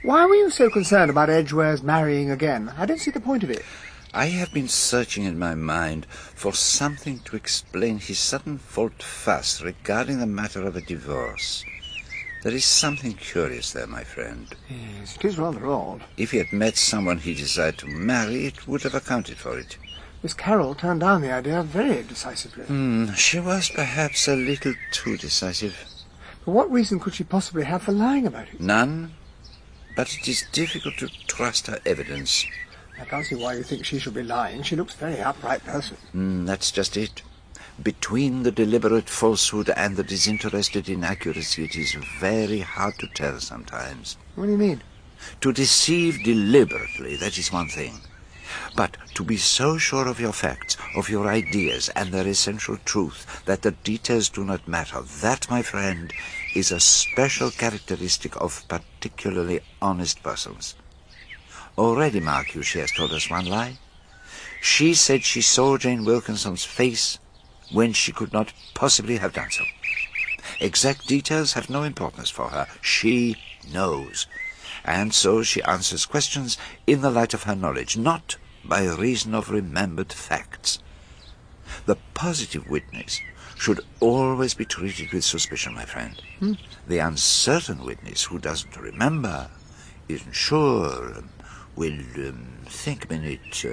Why were you so concerned about Edgware's marrying again? I don't see the point of it. I have been searching in my mind for something to explain his sudden volte-face regarding the matter of a divorce. There is something curious there, my friend. Yes, it is rather odd. If he had met someone he desired to marry, it would have accounted for it. Miss Carroll turned down the idea very decisively. She was perhaps a little too decisive. But what reason could she possibly have for lying about it? None. But it is difficult to trust her evidence. I can't see why you think she should be lying. She looks a very upright person. That's just it. Between the deliberate falsehood and the disinterested inaccuracy, it is very hard to tell sometimes. What do you mean? To deceive deliberately, that is one thing. But to be so sure of your facts, of your ideas, and their essential truth, that the details do not matter, that, my friend, is a special characteristic of particularly honest persons. Already, mark you, she has told us one lie. She said she saw Jane Wilkinson's face when she could not possibly have done so. Exact details have no importance for her. She knows. And so she answers questions in the light of her knowledge, not by reason of remembered facts. The positive witness should always be treated with suspicion, my friend. The uncertain witness who doesn't remember, isn't sure, will think a minute,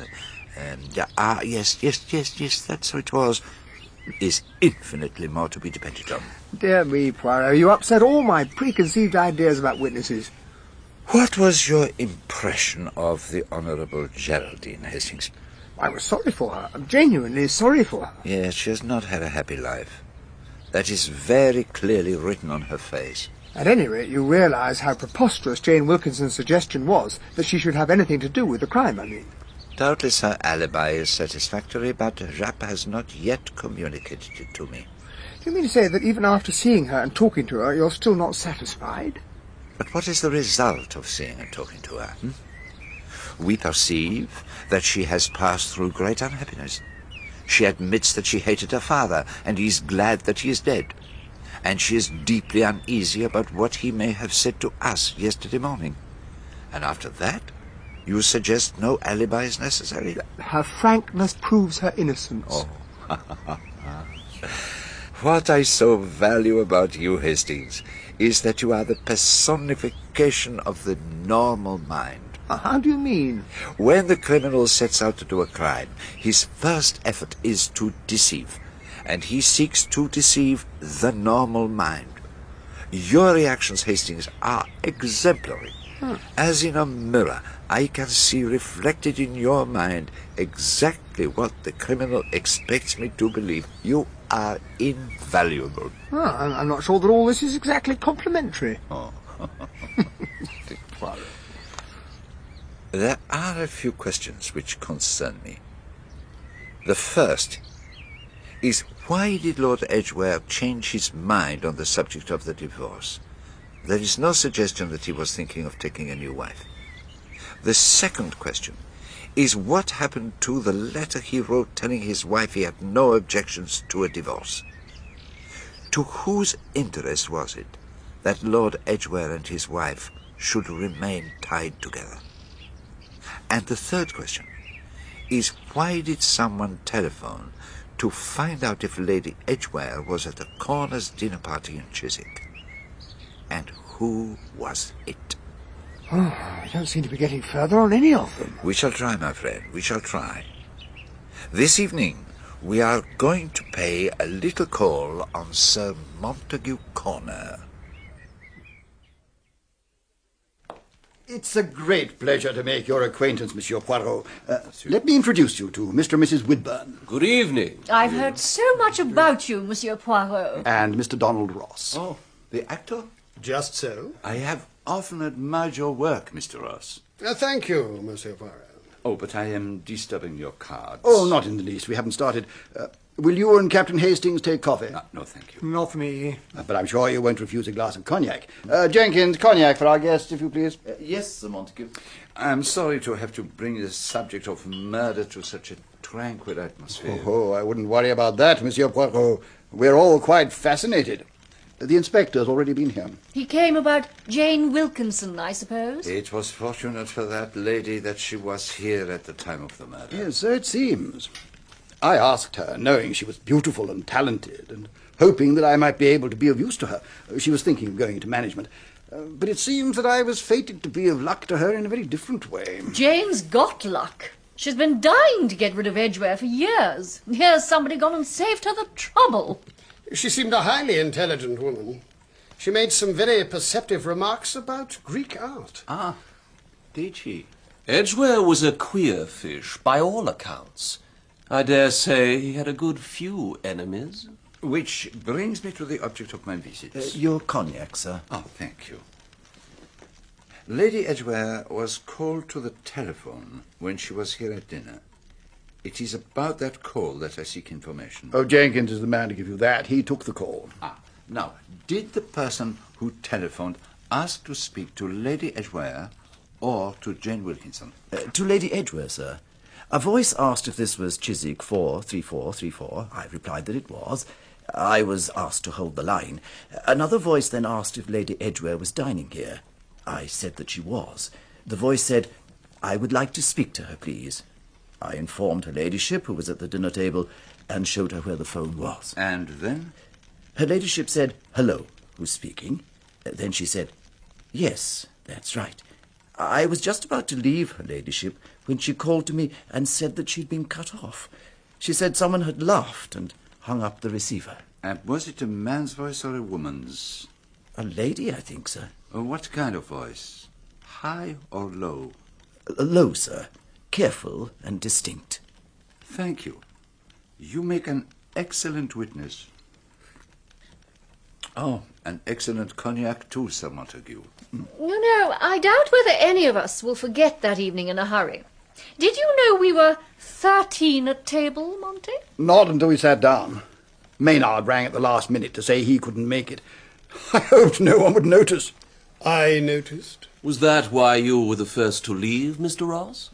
yes, that's how it was, is infinitely more to be depended on. Dear me, Poirot, you upset all my preconceived ideas about witnesses. What was your impression of the Honourable Geraldine Hastings? I was sorry for her. I'm genuinely sorry for her. Yes, she has not had a happy life. That is very clearly written on her face. At any rate, you realise how preposterous Jane Wilkinson's suggestion was, that she should have anything to do with the crime, I mean. Doubtless her alibi is satisfactory, but Japp has not yet communicated it to me. Do you mean to say that even after seeing her and talking to her, you're still not satisfied? But what is the result of seeing and talking to her? We perceive that she has passed through great unhappiness. She admits that she hated her father, and is glad that he is dead. And she is deeply uneasy about what he may have said to us yesterday morning. And after that, you suggest no alibi is necessary? Her frankness proves her innocence. Oh. What I so value about you, Hastings, is that you are the personification of the normal mind. How do you mean? When the criminal sets out to do a crime, his first effort is to deceive, and he seeks to deceive the normal mind. Your reactions, Hastings, are exemplary. As in a mirror, I can see reflected in your mind exactly what the criminal expects me to believe. You are invaluable. I'm not sure that all this is exactly complimentary. There are a few questions which concern me. The first is, why did Lord Edgware change his mind on the subject of the divorce? There is no suggestion that he was thinking of taking a new wife. The second question is, what happened to the letter he wrote telling his wife he had no objections to a divorce? To whose interest was it that Lord Edgware and his wife should remain tied together? And the third question is, why did someone telephone to find out if Lady Edgware was at the Corners dinner party in Chiswick? And who was it? I don't seem to be getting further on any of them. We shall try, my friend, we shall try. This evening we are going to pay a little call on Sir Montague Corner. It's a great pleasure to make your acquaintance, Monsieur Poirot. Let me introduce you to Mr. and Mrs. Whitburn. Good evening. I've heard so much about you, Monsieur Poirot. And Mr. Donald Ross. Oh, the actor? Just so. I have often admired your work, Mr. Ross. Thank you, Monsieur Poirot. Oh, but I am disturbing your cards. Oh, not in the least. We haven't started. Will you and Captain Hastings take coffee? No, thank you. Not for me. But I'm sure you won't refuse a glass of cognac. Jenkins, cognac for our guest, if you please. Yes, Sir Montague. I'm sorry to have to bring the subject of murder to such a tranquil atmosphere. Oh, I wouldn't worry about that, Monsieur Poirot. We're all quite fascinated. The inspector's already been here. He came about Jane Wilkinson, I suppose. It was fortunate for that lady that she was here at the time of the murder. Yes, so it seems. I asked her, knowing she was beautiful and talented, and hoping that I might be able to be of use to her. She was thinking of going into management. But it seems that I was fated to be of luck to her in a very different way. Jane's got luck. She's been dying to get rid of Edgware for years. Here's somebody gone and saved her the trouble. She seemed a highly intelligent woman. She made some very perceptive remarks about Greek art. Ah, did she? Edgware was a queer fish, by all accounts. I dare say he had a good few enemies. Which brings me to the object of my visit. Your cognac, sir. Oh, thank you. Lady Edgware was called to the telephone when she was here at dinner. It is about that call that I seek information. Oh, Jenkins is the man to give you that. He took the call. Now, did the person who telephoned ask to speak to Lady Edgware or to Jane Wilkinson? To Lady Edgware, sir. A voice asked if this was Chiswick 43434. I replied that it was. I was asked to hold the line. Another voice then asked if Lady Edgware was dining here. I said that she was. The voice said, "I would like to speak to her, please." I informed her ladyship, who was at the dinner table, and showed her where the phone was. And then? Her ladyship said, "Hello, who's speaking?" Then she said, "Yes, that's right." I was just about to leave her ladyship when she called to me and said that she'd been cut off. She said someone had laughed and hung up the receiver. And was it a man's voice or a woman's? A lady, I think, sir. What kind of voice? High or low? Low, sir. Careful and distinct. Thank you. You make an excellent witness. Oh, an excellent cognac too, Sir Montague. You know, I doubt whether any of us will forget that evening in a hurry. Did you know we were 13 at table, Monty? Not until we sat down. Maynard rang at the last minute to say he couldn't make it. I hoped no one would notice. I noticed. Was that why you were the first to leave, Mr. Ross?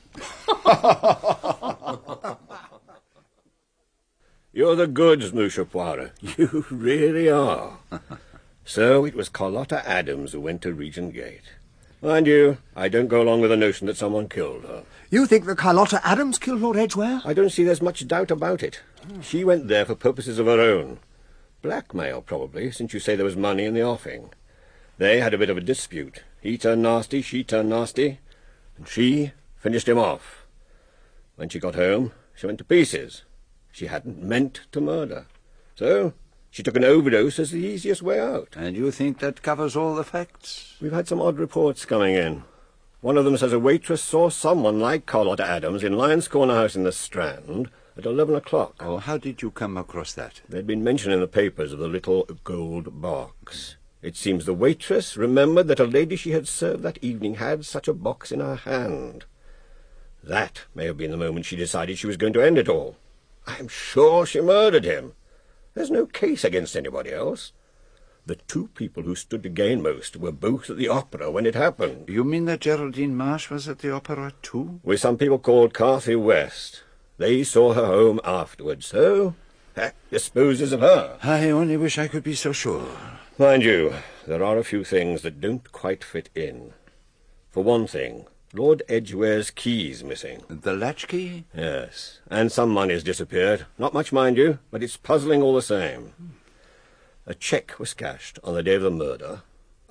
You're the goods, Monsieur Poirot. You really are. So it was Carlotta Adams who went to Regent Gate. Mind you, I don't go along with the notion that someone killed her. You think that Carlotta Adams killed Lord Edgware? I don't see there's much doubt about it. She went there for purposes of her own. Blackmail, probably, since you say there was money in the offing. They had a bit of a dispute. He turned nasty, she turned nasty, and she finished him off. When she got home, she went to pieces. She hadn't meant to murder. So she took an overdose as the easiest way out. And you think that covers all the facts? We've had some odd reports coming in. One of them says a waitress saw someone like Carlotta Adams in Lyons Corner House in the Strand at 11 o'clock. Oh, how did you come across that? There'd been mention in the papers of the little gold box. It seems the waitress remembered that a lady she had served that evening had such a box in her hand. That may have been the moment she decided she was going to end it all. I'm sure she murdered him. There's no case against anybody else. The two people who stood to gain most were both at the opera when it happened. You mean that Geraldine Marsh was at the opera too? With some people called Carthy West. They saw her home afterwards, so that disposes of her. I only wish I could be so sure. Mind you, there are a few things that don't quite fit in. For one thing, Lord Edgware's key's missing. The latchkey? Yes, and some money's disappeared. Not much, mind you, but it's puzzling all the same. A cheque was cashed on the day of the murder,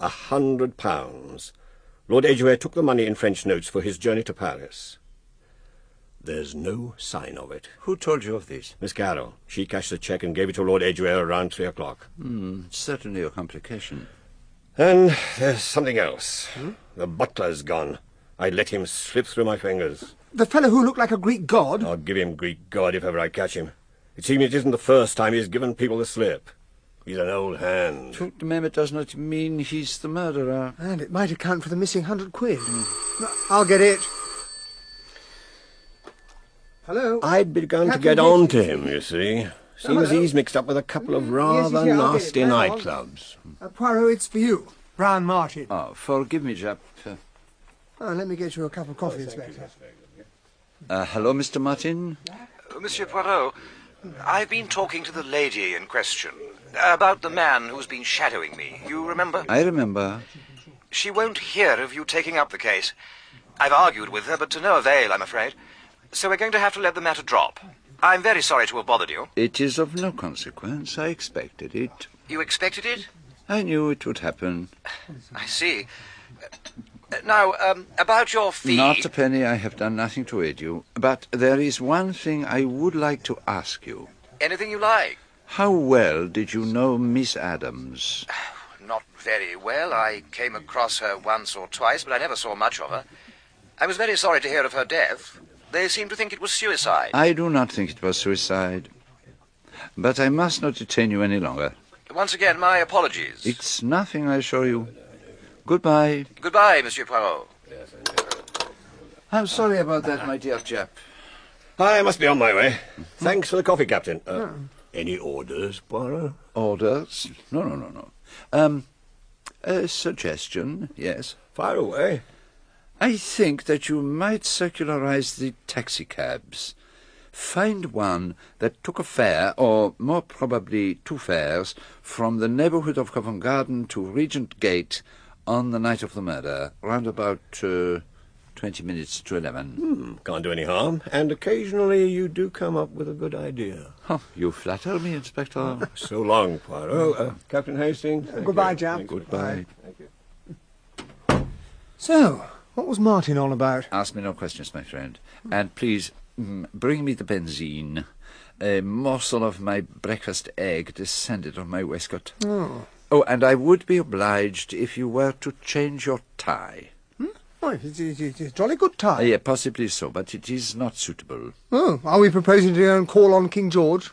£100. Lord Edgware took the money in French notes for his journey to Paris. There's no sign of it. Who told you of this? Miss Carroll. She cashed the cheque and gave it to Lord Edgware around 3 o'clock. Certainly a complication. And there's something else. The butler's gone. I let him slip through my fingers. The fellow who looked like a Greek god? I'll give him Greek God if ever I catch him. It seems it isn't the first time he's given people the slip. He's an old hand. Tout de même, it does not mean he's the murderer. And it might account for the missing £100. I'll get it. Hello? I'd begun to Captain get on to Jenkins. him, you see. Seems he's mixed up with a couple of rather I'll get it. nasty Hang on. nightclubs. Poirot, it's for you. Brown Martin. Oh, forgive me, Jap. Let me get you a cup of coffee, Inspector. Hello, Mr. Martin? Monsieur Poirot, I've been talking to the lady in question. About the man who's been shadowing me. You remember? I remember. She won't hear of you taking up the case. I've argued with her, but to no avail, I'm afraid. So we're going to have to let the matter drop. I'm very sorry to have bothered you. It is of no consequence. I expected it. You expected it? I knew it would happen. I see. Now, about your fee... Not a penny. I have done nothing to aid you. But there is one thing I would like to ask you. Anything you like. How well did you know Miss Adams? Not very well. I came across her once or twice, but I never saw much of her. I was very sorry to hear of her death. They seem to think it was suicide. I do not think it was suicide. But I must not detain you any longer. Once again, my apologies. It's nothing, I assure you. Goodbye. Goodbye, Monsieur Poirot. I'm sorry about that, my dear chap. I must be on my way. Thanks for the coffee, Captain. Any orders, Poirot? Orders? No. A suggestion, yes. Fire away. I think that you might circularize the taxicabs. Find one that took a fare, or more probably two fares, from the neighbourhood of Covent Garden to Regent Gate on the night of the murder, round about 20 minutes to 11. Can't do any harm. And occasionally you do come up with a good idea. Oh, you flatter me, Inspector. So long, Poirot. Captain Hastings. Goodbye, Jack. Goodbye. So, what was Martin on about? Ask me no questions, my friend. And please, bring me the benzine. A morsel of my breakfast egg descended on my waistcoat. Oh, and I would be obliged if you were to change your tie. Oh, it's a jolly good tie. Yeah, possibly so, but it is not suitable. Oh, are we proposing to go and call on King George?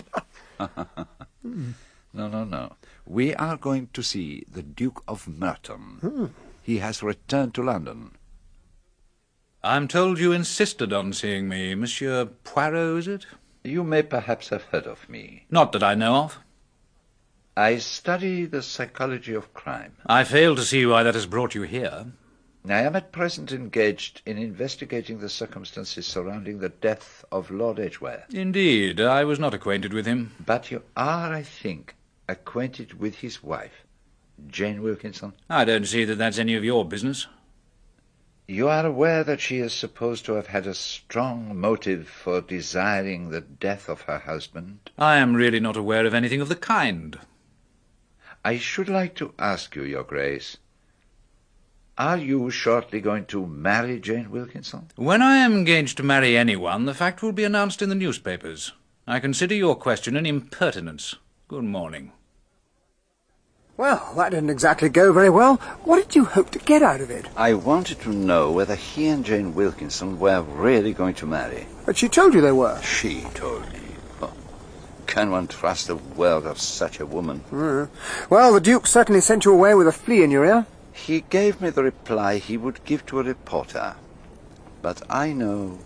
No. We are going to see the Duke of Merton. He has returned to London. I'm told you insisted on seeing me, Monsieur Poirot, is it? You may perhaps have heard of me. Not that I know of. I study the psychology of crime. I fail to see why that has brought you here. I am at present engaged in investigating the circumstances surrounding the death of Lord Edgware. Indeed, I was not acquainted with him. But you are, I think, acquainted with his wife, Jane Wilkinson? I don't see that that's any of your business. You are aware that she is supposed to have had a strong motive for desiring the death of her husband? I am really not aware of anything of the kind. I should like to ask you, Your Grace, are you shortly going to marry Jane Wilkinson? When I am engaged to marry anyone, the fact will be announced in the newspapers. I consider your question an impertinence. Good morning. Well, that didn't exactly go very well. What did you hope to get out of it? I wanted to know whether he and Jane Wilkinson were really going to marry. But she told you they were. She told me. Oh, can one trust the word of such a woman? Well, the Duke certainly sent you away with a flea in your ear. He gave me the reply he would give to a reporter. But I know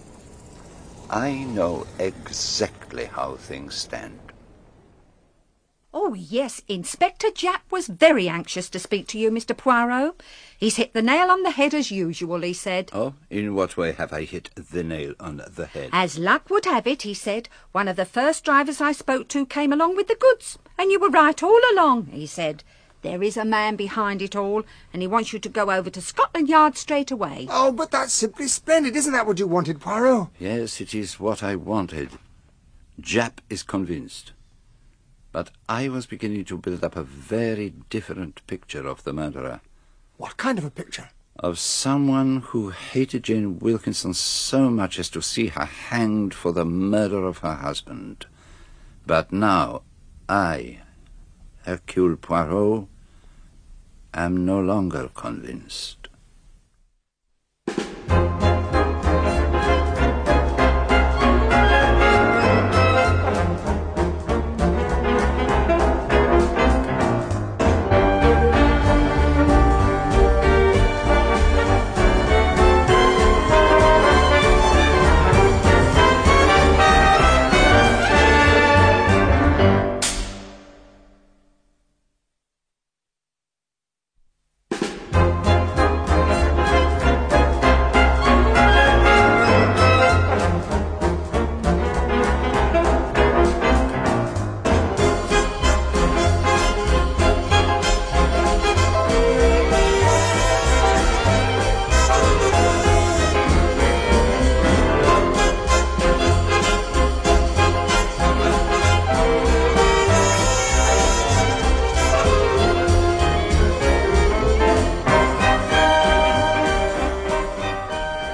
exactly how things stand. Oh, yes, Inspector Japp was very anxious to speak to you, Mr. Poirot. He's hit the nail on the head as usual, he said. Oh, in what way have I hit the nail on the head? As luck would have it, he said, one of the first drivers I spoke to came along with the goods, and you were right all along, he said. There is a man behind it all, and he wants you to go over to Scotland Yard straight away. Oh, but that's simply splendid. Isn't that what you wanted, Poirot? Yes, it is what I wanted. Japp is convinced. But I was beginning to build up a very different picture of the murderer. What kind of a picture? Of someone who hated Jane Wilkinson so much as to see her hanged for the murder of her husband. But now, I, Hercule Poirot, am no longer convinced.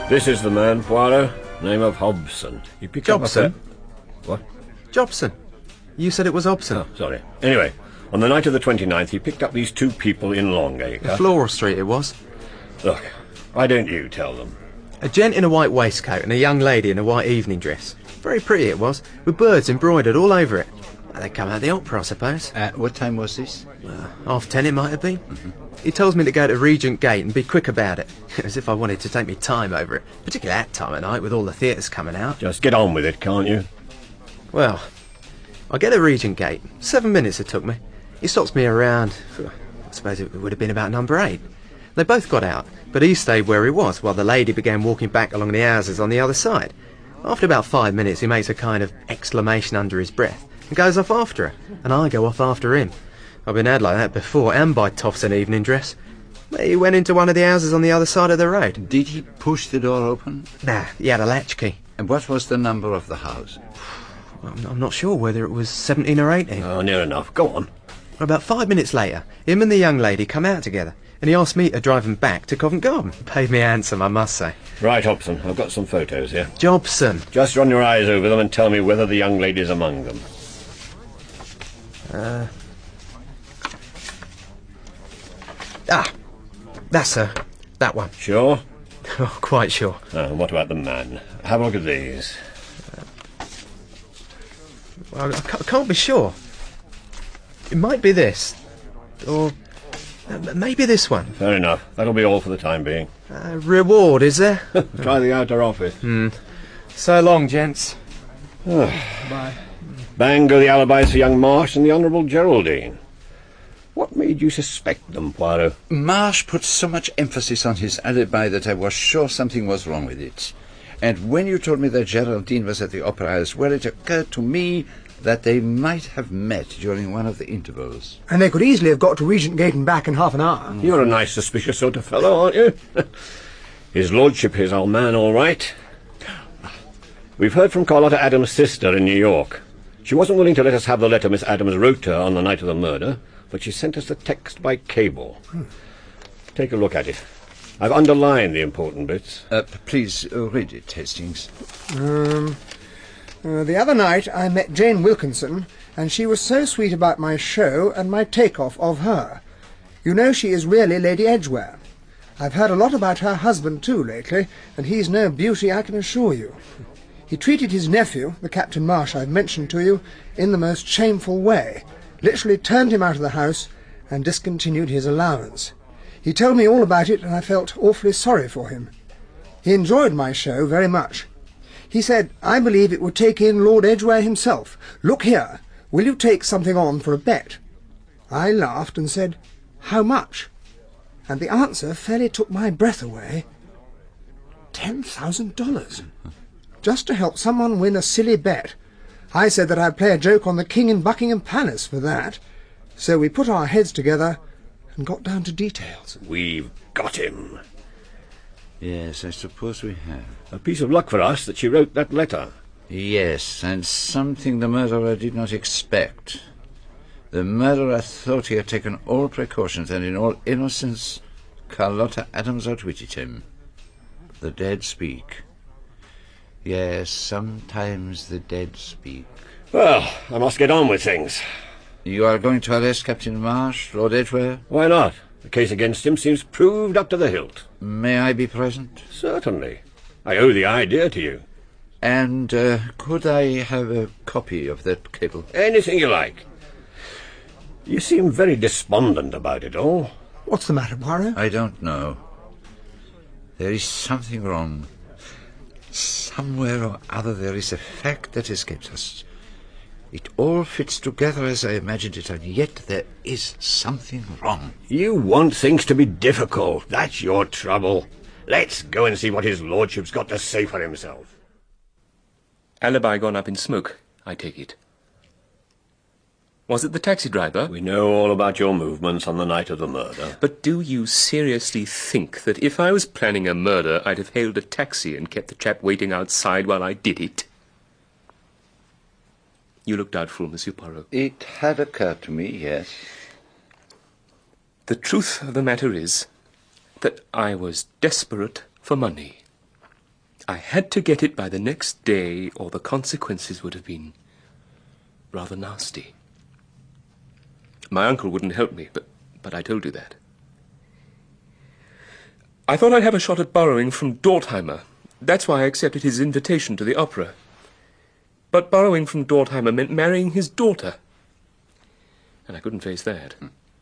This is the man, Poirot. Name of Hobson. He picked up Jobson? What? Jobson. You said it was Hobson. Oh, sorry. Anyway, on the night of the 29th, he picked up these two people in Longacre. Floral Street it was. Look, why don't you tell them? A gent in a white waistcoat and a young lady in a white evening dress. Very pretty it was, with birds embroidered all over it. They come out of the opera, I suppose. At what time was this? 10:30 it might have been. He tells me to go to Regent Gate and be quick about it, as if I wanted to take me time over it, particularly that time of night with all the theatres coming out. Just get on with it, can't you? Well, I get to Regent Gate. 7 minutes it took me. He stops me around, I suppose it would have been about number 8. They both got out, but he stayed where he was while the lady began walking back along the houses on the other side. After about 5 minutes he makes a kind of exclamation under his breath and goes off after her, and I go off after him. I've been had like that before, and by toffs in evening dress. He went into one of the houses on the other side of the road. Did he push the door open? Nah, he had a latchkey. And what was the number of the house? I'm not sure whether it was 17 or 18. Oh, near enough. Go on. About 5 minutes later, him and the young lady come out together, and he asked me to drive him back to Covent Garden. Paid me handsome, I must say. Right, Hobson, I've got some photos here. Jobson. Just run your eyes over them and tell me whether the young lady's among them. That's her. That one. Sure? Oh, quite sure. And what about the man? Have a look at these. Well, I can't be sure. It might be this. Or maybe this one. Fair enough. That'll be all for the time being. Reward, is there? Try the outer office. So long, gents. Bye. Bang go the alibis for young Marsh and the Honourable Geraldine. What made you suspect them, Poirot? Marsh put so much emphasis on his alibi that I was sure something was wrong with it. And when you told me that Geraldine was at the Opera House, well, it occurred to me that they might have met during one of the intervals. And they could easily have got to Regent Gate and back in half an hour. You're a nice, suspicious sort of fellow, aren't you? His lordship is our man, all right. We've heard from Carlotta Adams' sister in New York. She wasn't willing to let us have the letter Miss Adams wrote her on the night of the murder, but she sent us the text by cable. Take a look at it. I've underlined the important bits. Please read it, Hastings. The other night I met Jane Wilkinson, and she was so sweet about my show and my take-off of her. You know she is really Lady Edgware. I've heard a lot about her husband too lately, and he's no beauty, I can assure you. He treated his nephew, the Captain Marsh I've mentioned to you, in the most shameful way. Literally turned him out of the house and discontinued his allowance. He told me all about it, and I felt awfully sorry for him. He enjoyed my show very much. He said, I believe it would take in Lord Edgware himself. Look here, will you take something on for a bet? I laughed and said, how much? And the answer fairly took my breath away. $10,000. Just to help someone win a silly bet. I said that I'd play a joke on the King in Buckingham Palace for that. So we put our heads together and got down to details. We've got him. Yes, I suppose we have. A piece of luck for us that she wrote that letter. Yes, and something the murderer did not expect. The murderer thought he had taken all precautions, and in all innocence, Carlotta Adams outwitted him. The dead speak. Yes, sometimes the dead speak. Well, I must get on with things. You are going to arrest Captain Marsh, Lord Edgware? Why not? The case against him seems proved up to the hilt. May I be present? Certainly. I owe the idea to you. And could I have a copy of that cable? Anything you like. You seem very despondent about it all. What's the matter, Poirot? I don't know. There is something wrong. Somewhere or other there is a fact that escapes us. It all fits together as I imagined it, and yet there is something wrong. You want things to be difficult. That's your trouble. Let's go and see what his lordship's got to say for himself. Alibi gone up in smoke, I take it. Was it the taxi driver? We know all about your movements on the night of the murder. But do you seriously think that if I was planning a murder, I'd have hailed a taxi and kept the chap waiting outside while I did it? You look doubtful, Monsieur Poirot. It had occurred to me, yes. The truth of the matter is that I was desperate for money. I had to get it by the next day, or the consequences would have been rather nasty. My uncle wouldn't help me, but I told you that. I thought I'd have a shot at borrowing from Dortheimer. That's why I accepted his invitation to the opera. But borrowing from Dortheimer meant marrying his daughter. And I couldn't face that.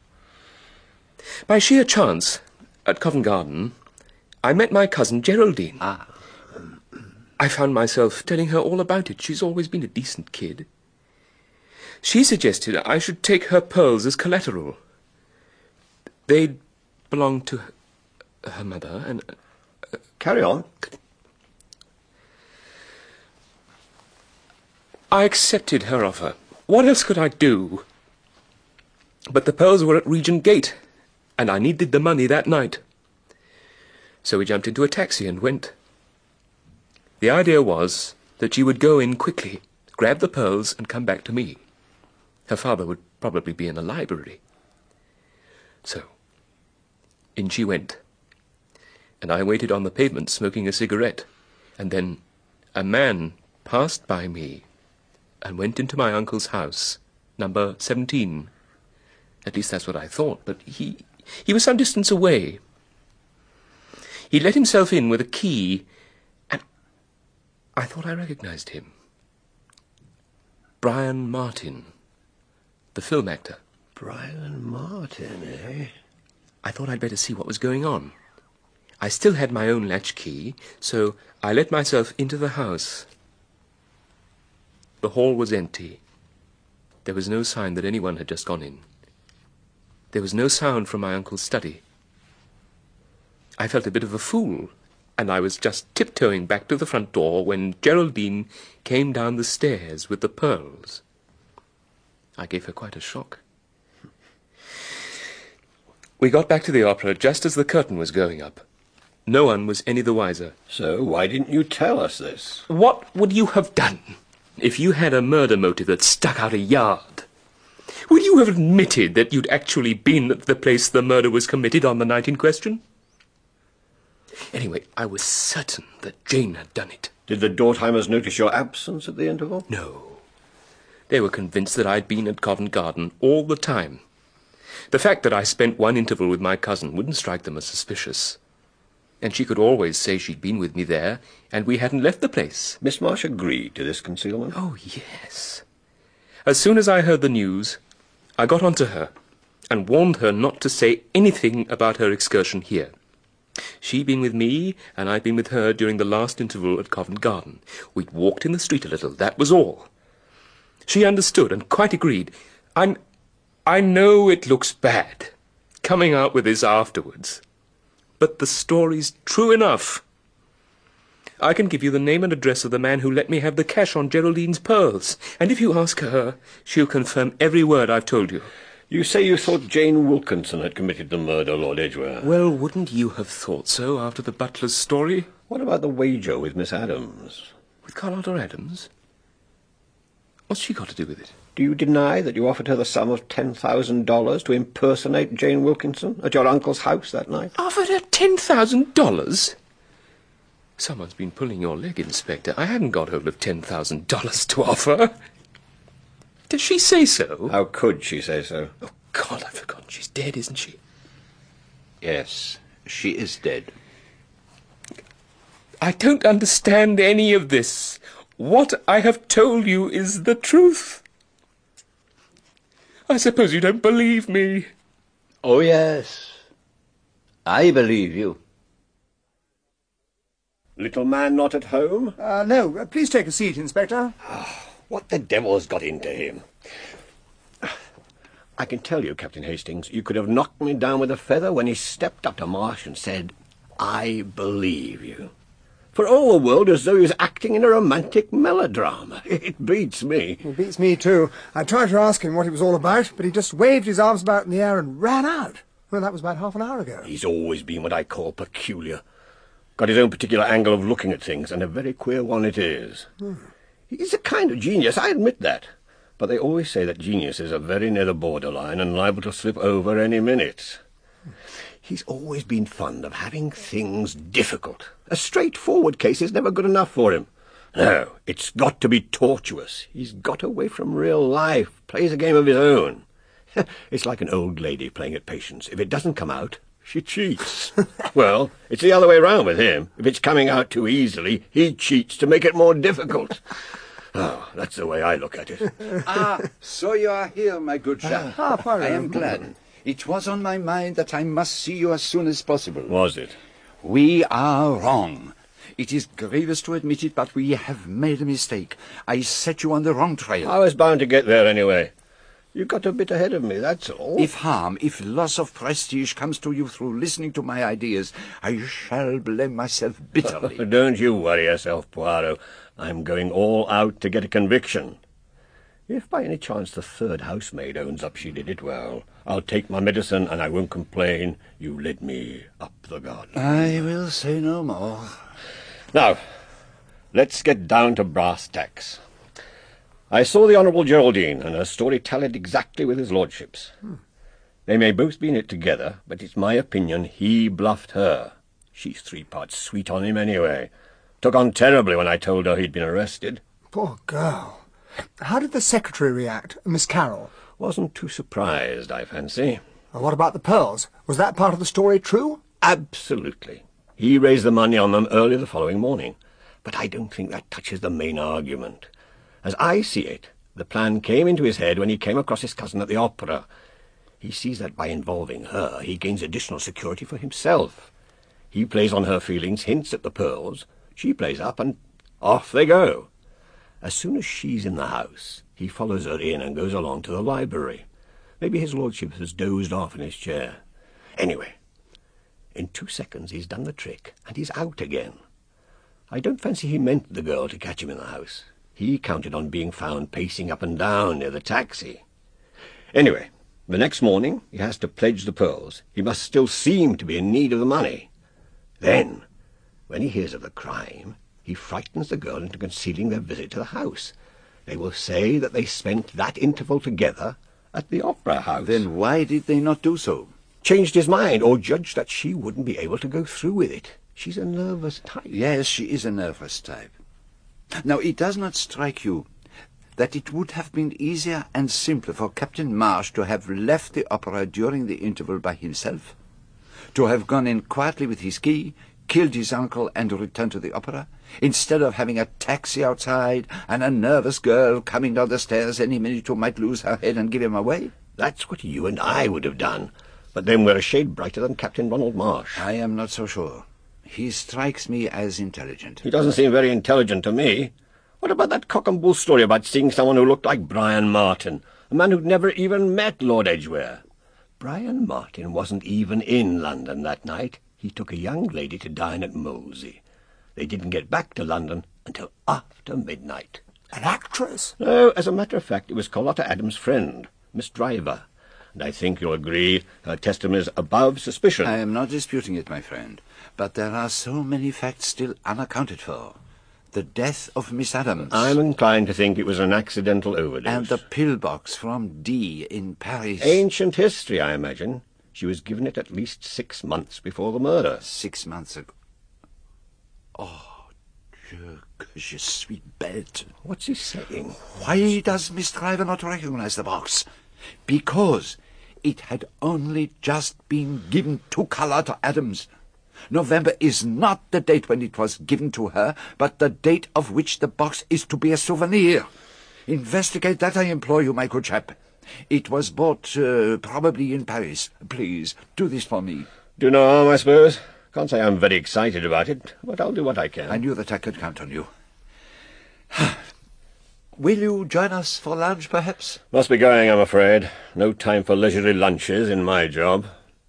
By sheer chance, at Covent Garden, I met my cousin Geraldine. I found myself telling her all about it. She's always been a decent kid. She suggested I should take her pearls as collateral. They'd belonged to her mother, and... Carry on. I accepted her offer. What else could I do? But the pearls were at Regent Gate, and I needed the money that night. So we jumped into a taxi and went. The idea was that she would go in quickly, grab the pearls, and come back to me. Her father would probably be in the library. So, in she went. And I waited on the pavement smoking a cigarette, and then a man passed by me and went into my uncle's house, number 17. At least that's what I thought, but he was some distance away. He let himself in with a key, and I thought I recognized him. Brian Martin, the film actor. Brian Martin, eh? I thought I'd better see what was going on. I still had my own latchkey, so I let myself into the house. The hall was empty. There was no sign that anyone had just gone in. There was no sound from my uncle's study. I felt a bit of a fool, and I was just tiptoeing back to the front door when Geraldine came down the stairs with the pearls. I gave her quite a shock. We got back to the opera just as the curtain was going up. No one was any the wiser. So why didn't you tell us this? What would you have done if you had a murder motive that stuck out a yard? Would you have admitted that you'd actually been at the place the murder was committed on the night in question? Anyway, I was certain that Jane had done it. Did the Dortheimers notice your absence at the interval? No. They were convinced that I'd been at Covent Garden all the time. The fact that I spent one interval with my cousin wouldn't strike them as suspicious. And she could always say she'd been with me there, and we hadn't left the place. Miss Marsh agreed to this concealment? Oh, yes. As soon as I heard the news, I got on to her and warned her not to say anything about her excursion here. She'd been with me, and I'd been with her during the last interval at Covent Garden. We'd walked in the street a little, that was all. She understood and quite agreed. I know it looks bad, coming out with this afterwards. But the story's true enough. I can give you the name and address of the man who let me have the cash on Geraldine's pearls. And if you ask her, she'll confirm every word I've told you. You say you thought Jane Wilkinson had committed the murder, Lord Edgware. Well, wouldn't you have thought so after the butler's story? What about the wager with Miss Adams? With Carlotta Adams? What's she got to do with it? Do you deny that you offered her the sum of $10,000 to impersonate Jane Wilkinson at your uncle's house that night? Offered her $10,000? Someone's been pulling your leg, Inspector. I hadn't got hold of $10,000 to offer. Does she say so? How could she say so? Oh, God, I've forgotten. She's dead, isn't she? Yes, she is dead. I don't understand any of this. What I have told you is the truth. I suppose you don't believe me. Oh, yes. I believe you. Little man not at home? No. Please take a seat, Inspector. What the devil's got into him? I can tell you, Captain Hastings, you could have knocked me down with a feather when he stepped up to Marsh and said, "I believe you." For all the world as though he was acting in a romantic melodrama. It beats me. It beats me too. I tried to ask him what it was all about, but he just waved his arms about in the air and ran out. Well, that was about half an hour ago. He's always been what I call peculiar. Got his own particular angle of looking at things, and a very queer one it is. He's a kind of genius, I admit that. But they always say that geniuses are very near the borderline and liable to slip over any minute. He's always been fond of having things difficult. A straightforward case is never good enough for him. No, it's got to be tortuous. He's got away from real life, plays a game of his own. It's like an old lady playing at patience. If it doesn't come out, she cheats. Well, it's the other way round with him. If it's coming out too easily, he cheats to make it more difficult. Oh, that's the way I look at it. So you are here, my good chap. I am glad. It was on my mind that I must see you as soon as possible. Was it? We are wrong. It is grievous to admit it, but we have made a mistake. I set you on the wrong trail. I was bound to get there anyway. You got a bit ahead of me, that's all. If harm, if loss of prestige comes to you through listening to my ideas, I shall blame myself bitterly. Don't you worry yourself, Poirot. I'm going all out to get a conviction. If by any chance the third housemaid owns up she did it, well, I'll take my medicine and I won't complain. You led me up the garden. I will say no more. Now, let's get down to brass tacks. I saw the Honourable Geraldine, and her story tallied exactly with his lordship's. They may both be in it together, but it's my opinion he bluffed her. She's 3 parts sweet on him anyway. Took on terribly when I told her he'd been arrested. Poor girl. How did the secretary react, Miss Carroll? Wasn't too surprised, I fancy. Well, what about the pearls? Was that part of the story true? Absolutely. He raised the money on them early the following morning. But I don't think that touches the main argument. As I see it, the plan came into his head when he came across his cousin at the opera. He sees that by involving her, he gains additional security for himself. He plays on her feelings, hints at the pearls. She plays up, and off they go. As soon as she's in the house, he follows her in and goes along to the library. Maybe his lordship has dozed off in his chair. Anyway, in 2 seconds he's done the trick, and he's out again. I don't fancy he meant the girl to catch him in the house. He counted on being found pacing up and down near the taxi. Anyway, the next morning he has to pledge the pearls. He must still seem to be in need of the money. Then, when he hears of the crime, he frightens the girl into concealing their visit to the house. They will say that they spent that interval together at the opera house. Then why did they not do so? Changed his mind, or judged that she wouldn't be able to go through with it. She's a nervous type. Yes, she is a nervous type. Now, it does not strike you that it would have been easier and simpler for Captain Marsh to have left the opera during the interval by himself? To have gone in quietly with his key, killed his uncle, and returned to the opera, instead of having a taxi outside and a nervous girl coming down the stairs any minute who might lose her head and give him away? That's what you and I would have done. But then we're a shade brighter than Captain Ronald Marsh. I am not so sure. He strikes me as intelligent. He doesn't seem very intelligent to me. What about that cock and bull story about seeing someone who looked like Brian Martin, a man who'd never even met Lord Edgware? Brian Martin wasn't even in London that night. He took a young lady to dine at Molesey. They didn't get back to London until after midnight. An actress? No, as a matter of fact, it was Carlotta Adams' friend, Miss Driver. And I think you'll agree her testimony is above suspicion. I am not disputing it, my friend. But there are so many facts still unaccounted for. The death of Miss Adams. I'm inclined to think it was an accidental overdose. And the pillbox from D in Paris. Ancient history, I imagine. She was given it at least 6 months before the murder. 6 months ago. Oh, je suis bête. What's he saying? Why does Miss Driver not recognize the box? Because it had only just been given to Carlotta Adams. November is not the date when it was given to her, but the date of which the box is to be a souvenir. Investigate that, I implore you, my good chap. It was bought, probably in Paris. Please, do this for me. Do no harm, I suppose. Can't say I'm very excited about it, but I'll do what I can. I knew that I could count on you. Will you join us for lunch, perhaps? Must be going, I'm afraid. No time for leisurely lunches in my job.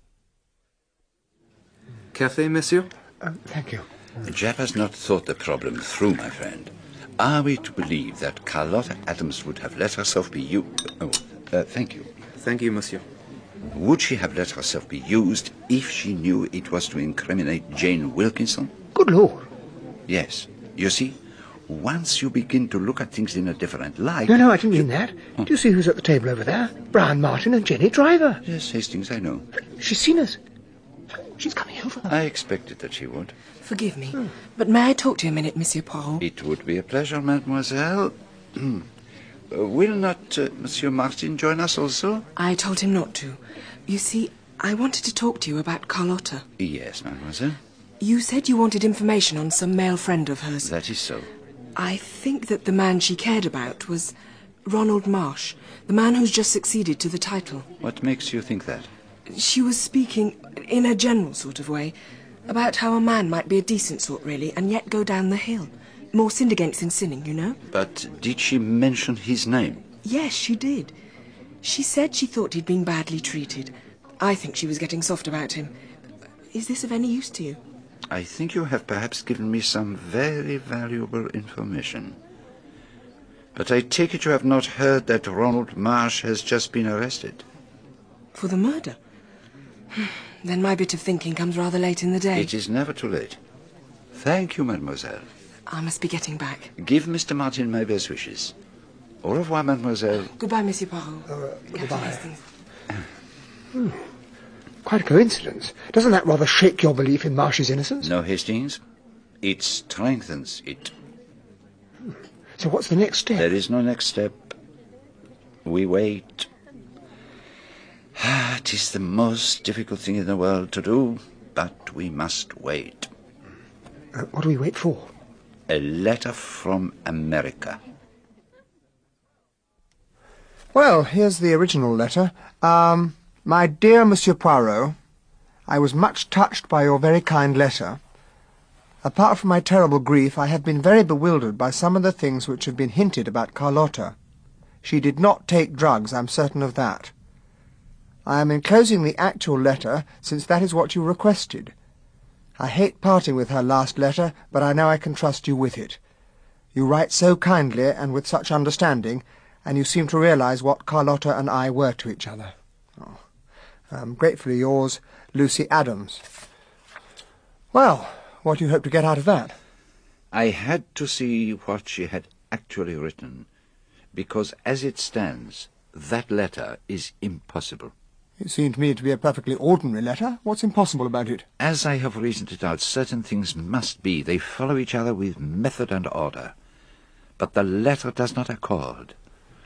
Café, monsieur? Thank you. Japp has not thought the problem through, my friend. Are we to believe that Carlotta Adams would have let herself be used? Thank you. Thank you, monsieur. Would she have let herself be used if she knew it was to incriminate Jane Wilkinson? Good Lord. Yes. You see, once you begin to look at things in a different light... No, I didn't mean that. Do you see who's at the table over there? Brian Martin and Jenny Driver. Yes, Hastings, I know. She's seen us. She's coming over. I expected that she would. Forgive me, but may I talk to you a minute, Monsieur Poirot? It would be a pleasure, mademoiselle. Will not Monsieur Martin join us also? I told him not to. You see, I wanted to talk to you about Carlotta. Yes, mademoiselle. You said you wanted information on some male friend of hers. That is so. I think that the man she cared about was Ronald Marsh, the man who's just succeeded to the title. What makes you think that? She was speaking, in a general sort of way, about how a man might be a decent sort, really, and yet go down the hill. More sinned against than sinning, you know? But did she mention his name? Yes, she did. She said she thought he'd been badly treated. I think she was getting soft about him. Is this of any use to you? I think you have perhaps given me some very valuable information. But I take it you have not heard that Ronald Marsh has just been arrested. For the murder? Then my bit of thinking comes rather late in the day. It is never too late. Thank you, mademoiselle. I must be getting back. Give Mr. Martin my best wishes. Au revoir, mademoiselle. Goodbye, Monsieur Poirot. Goodbye. Quite a coincidence. Doesn't that rather shake your belief in Marsh's innocence? No, Hastings. It strengthens it. So what's the next step? There is no next step. We wait. It is the most difficult thing in the world to do, but we must wait. What do we wait for? A letter from America. Well, here's the original letter. My dear Monsieur Poirot, I was much touched by your very kind letter. Apart from my terrible grief, I have been very bewildered by some of the things which have been hinted about Carlotta. She did not take drugs, I'm certain of that. I am enclosing the actual letter, since that is what you requested. I hate parting with her last letter, but I know I can trust you with it. You write so kindly and with such understanding, and you seem to realize what Carlotta and I were to each other. Gratefully yours, Lucy Adams. Well, what do you hope to get out of that? I had to see what she had actually written, because as it stands, that letter is impossible. It seemed to me to be a perfectly ordinary letter. What's impossible about it? As I have reasoned it out, certain things must be. They follow each other with method and order. But the letter does not accord.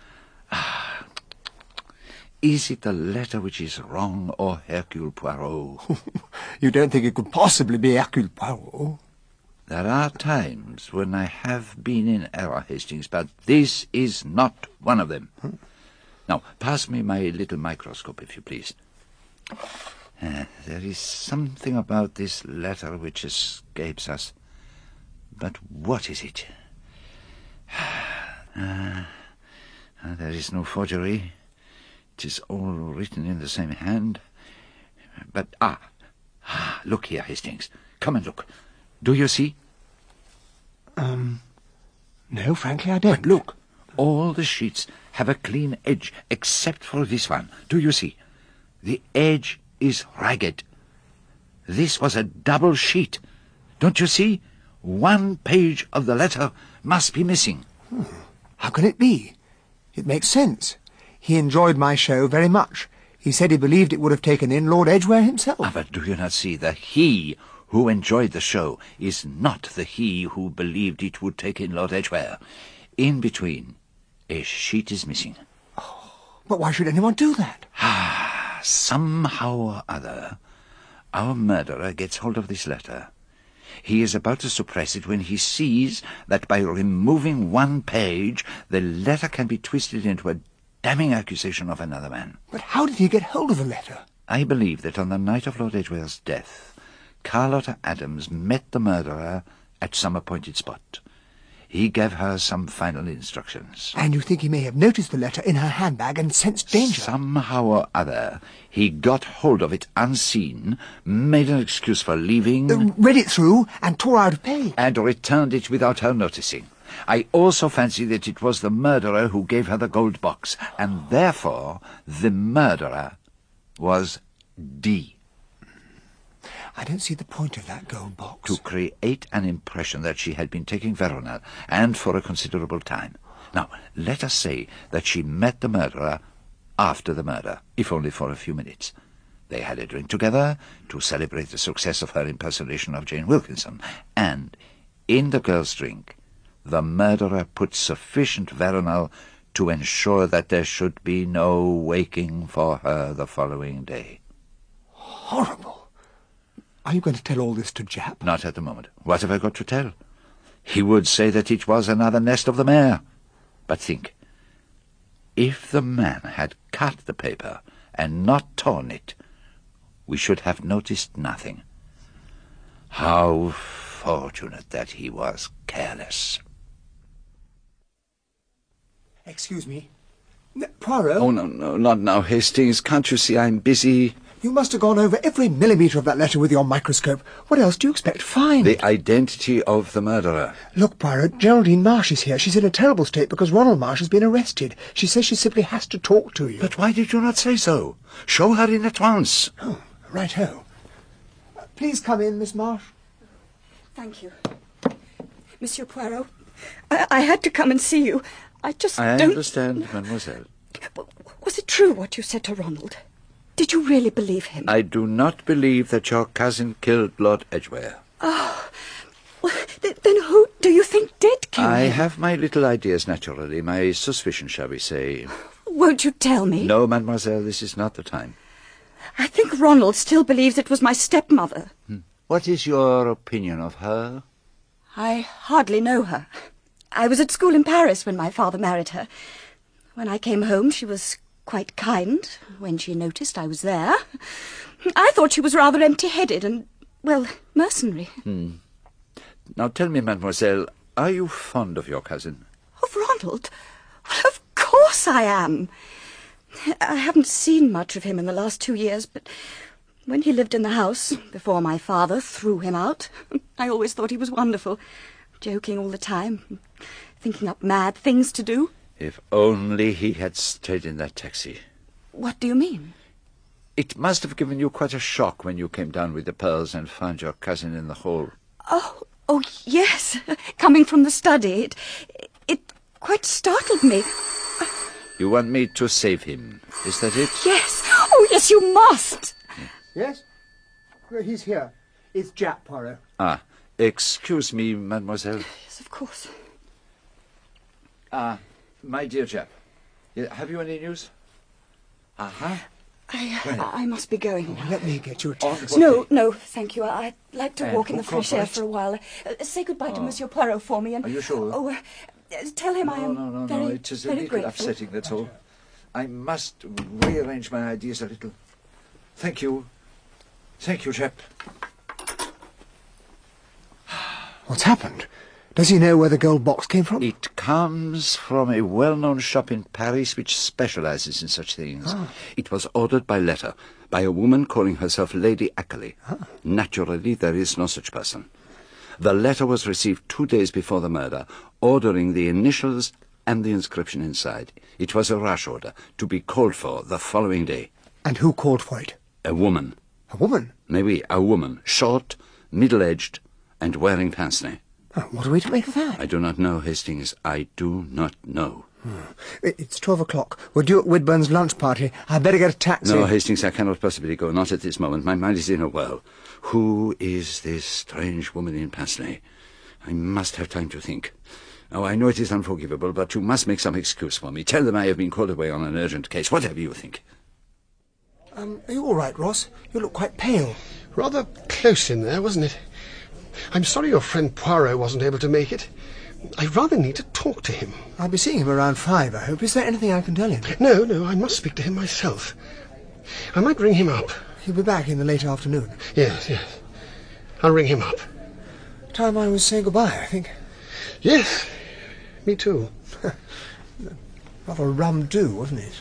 Is it the letter which is wrong, or Hercule Poirot? You don't think it could possibly be Hercule Poirot? There are times when I have been in error, Hastings, but this is not one of them. Now, pass me my little microscope, if you please. There is something about this letter which escapes us. But what is it? There is no forgery. It is all written in the same hand. But, look here, Hastings. Come and look. Do you see? No, frankly, I don't. But look, all the sheets have a clean edge, except for this one. Do you see? The edge is ragged. This was a double sheet. Don't you see? One page of the letter must be missing. How can it be? It makes sense. He enjoyed my show very much. He said he believed it would have taken in Lord Edgware himself. But do you not see that he who enjoyed the show is not the he who believed it would take in Lord Edgware? In between, a sheet is missing. But why should anyone do that? Somehow or other, our murderer gets hold of this letter. He is about to suppress it when he sees that by removing one page, the letter can be twisted into a damning accusation of another man. But how did he get hold of the letter? I believe that on the night of Lord Edgware's death, Carlotta Adams met the murderer at some appointed spot. He gave her some final instructions. And you think he may have noticed the letter in her handbag and sensed danger? Somehow or other, he got hold of it unseen, made an excuse for leaving... read it through and tore out a page. And returned it without her noticing. I also fancy that it was the murderer who gave her the gold box, and therefore the murderer was D. I don't see the point of that gold box. To create an impression that she had been taking Veronal, and for a considerable time. Now, let us say that she met the murderer after the murder, if only for a few minutes. They had a drink together to celebrate the success of her impersonation of Jane Wilkinson, and in the girl's drink the murderer put sufficient veronal to ensure that there should be no waking for her the following day. Horrible. Are you going to tell all this to Japp? Not at the moment. What have I got to tell? He would say that it was another nest of the mare. But think, if the man had cut the paper and not torn it, we should have noticed nothing. How fortunate that he was careless. Excuse me. Poirot? Oh, no, not now, Hastings. Can't you see I'm busy? You must have gone over every millimetre of that letter with your microscope. What else do you expect to find? The identity of the murderer. Look, Poirot, Geraldine Marsh is here. She's in a terrible state because Ronald Marsh has been arrested. She says she simply has to talk to you. But why did you not say so? Show her in at once. Oh, right-ho. Please come in, Miss Marsh. Thank you. Monsieur Poirot, I had to come and see you. I understand, mademoiselle. Was it true what you said to Ronald? Did you really believe him? I do not believe that your cousin killed Lord Edgware. Oh, well, then who do you think did kill him? I have my little ideas, naturally, my suspicions, shall we say. Won't you tell me? No, mademoiselle, this is not the time. I think Ronald still believes it was my stepmother. What is your opinion of her? I hardly know her. I was at school in Paris when my father married her. When I came home, she was quite kind when she noticed I was there. I thought she was rather empty-headed and, well, mercenary. Now tell me, mademoiselle, are you fond of your cousin? Of Ronald? Well, of course I am. I haven't seen much of him in the last 2 years, but when he lived in the house, before my father threw him out, I always thought he was wonderful, joking all the time, thinking up mad things to do. If only he had stayed in that taxi. What do you mean? It must have given you quite a shock when you came down with the pearls and found your cousin in the hole. Oh, yes. Coming from the study, it quite startled me. You want me to save him, is that it? Yes. Oh, yes, you must. Yes? Well, he's here. It's Japp, Poirot. Excuse me, mademoiselle. Yes, of course. My dear Japp, have you any news? I must be going now. Let me get you a taxi. No, thank you. I'd like to walk in the fresh air for a while. Say goodbye to Monsieur Poirot for me. And, are you sure? Tell him I am No, it is a little grateful. upsetting, that's all. I must rearrange my ideas a little. Thank you. Thank you, Japp. What's happened? Does he know where the gold box came from? It comes from a well-known shop in Paris which specializes in such things. It was ordered by letter, by a woman calling herself Lady Ackley. Naturally, there is no such person. The letter was received 2 days before the murder, ordering the initials and the inscription inside. It was a rush order, to be called for the following day. And who called for it? A woman. A woman? Maybe a woman, short, middle-aged, and wearing pince-nez. What are we to make of that? I do not know, Hastings. I do not know. It's 12 o'clock. We're due at Widburn's lunch party. I'd better get a taxi. No, Hastings, I cannot possibly go. Not at this moment. My mind is in a whirl. Who is this strange woman in pince-nez? I must have time to think. Oh, I know it is unforgivable, but you must make some excuse for me. Tell them I have been called away on an urgent case. Whatever you think. Are you all right, Ross? You look quite pale. Rather close in there, wasn't it? I'm sorry your friend Poirot wasn't able to make it. I rather need to talk to him. I'll be seeing him around 5, I hope. Is there anything I can tell him? No, I must speak to him myself. I might ring him up. He'll be back in the late afternoon. Yes. I'll ring him up. Time I was saying goodbye, I think. Yes, me too. Rather a rum do, wasn't it?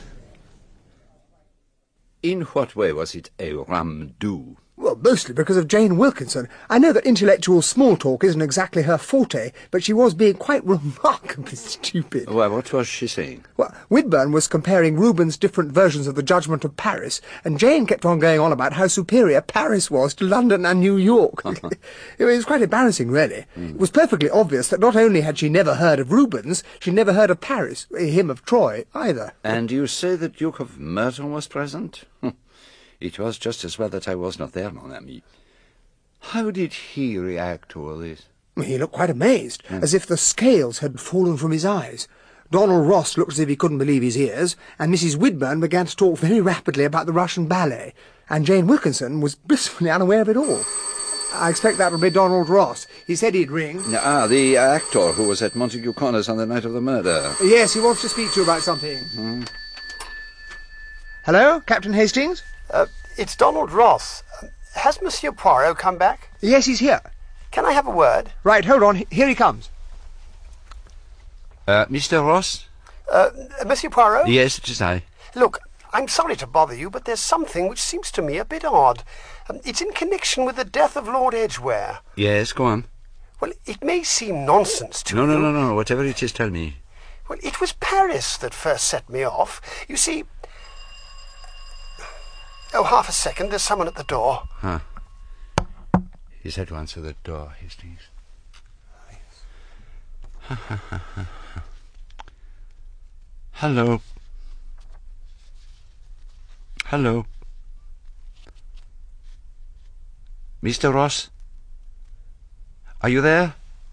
In what way was it a rum do? Well, mostly because of Jane Wilkinson. I know that intellectual small talk isn't exactly her forte, but she was being quite remarkably stupid. Well, what was she saying? Well, Widburn was comparing Rubens' different versions of the Judgment of Paris, and Jane kept on going on about how superior Paris was to London and New York. It was quite embarrassing, really. It was perfectly obvious that not only had she never heard of Rubens, she'd never heard of Paris, him of Troy, either. And you say the Duke of Merton was present? It was just as well that I was not there, mon ami. How did he react to all this? He looked quite amazed, as if the scales had fallen from his eyes. Donald Ross looked as if he couldn't believe his ears, and Mrs. Widburn began to talk very rapidly about the Russian ballet, and Jane Wilkinson was blissfully unaware of it all. I expect that will be Donald Ross. He said he'd ring. The actor who was at Montague Corners on the night of the murder. Yes, he wants to speak to you about something. Hello, Captain Hastings? It's Donald Ross. Has Monsieur Poirot come back? Yes, he's here. Can I have a word? Right, hold on. Here he comes. Mr. Ross? Monsieur Poirot? Yes, it is I. Look, I'm sorry to bother you, but there's something which seems to me a bit odd. It's in connection with the death of Lord Edgware. Yes, go on. Well, it may seem nonsense to you. No. Whatever it is, tell me. Well, it was Paris that first set me off. You see... Oh, half a second. There's someone at the door. Huh. He said to answer the door, Hastings. Hello. Hello. Mr. Ross? Are you there?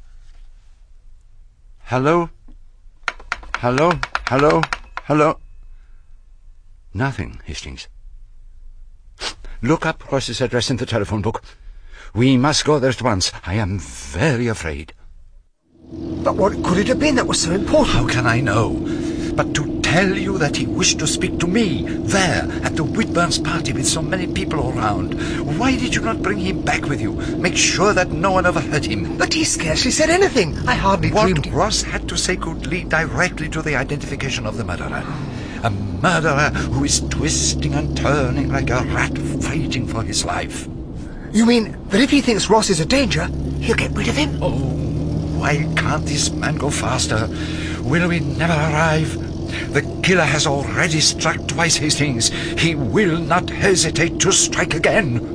Hello? Hello? Hello? Hello? Nothing, Hastings. Look up Ross's address in the telephone book. We must go there at once. I am very afraid. But what could it have been that was so important? How can I know? But to tell you that he wished to speak to me, there, at the Whitburns' party with so many people around. Why did you not bring him back with you? Make sure that no one overheard him. But he scarcely said anything. I hardly dreamed... What Ross had to say could lead directly to the identification of the murderer. A murderer who is twisting and turning like a rat fighting for his life. You mean that if he thinks Ross is a danger, he'll get rid of him? Oh, why can't this man go faster? Will we never arrive? The killer has already struck twice, Hastings. He will not hesitate to strike again.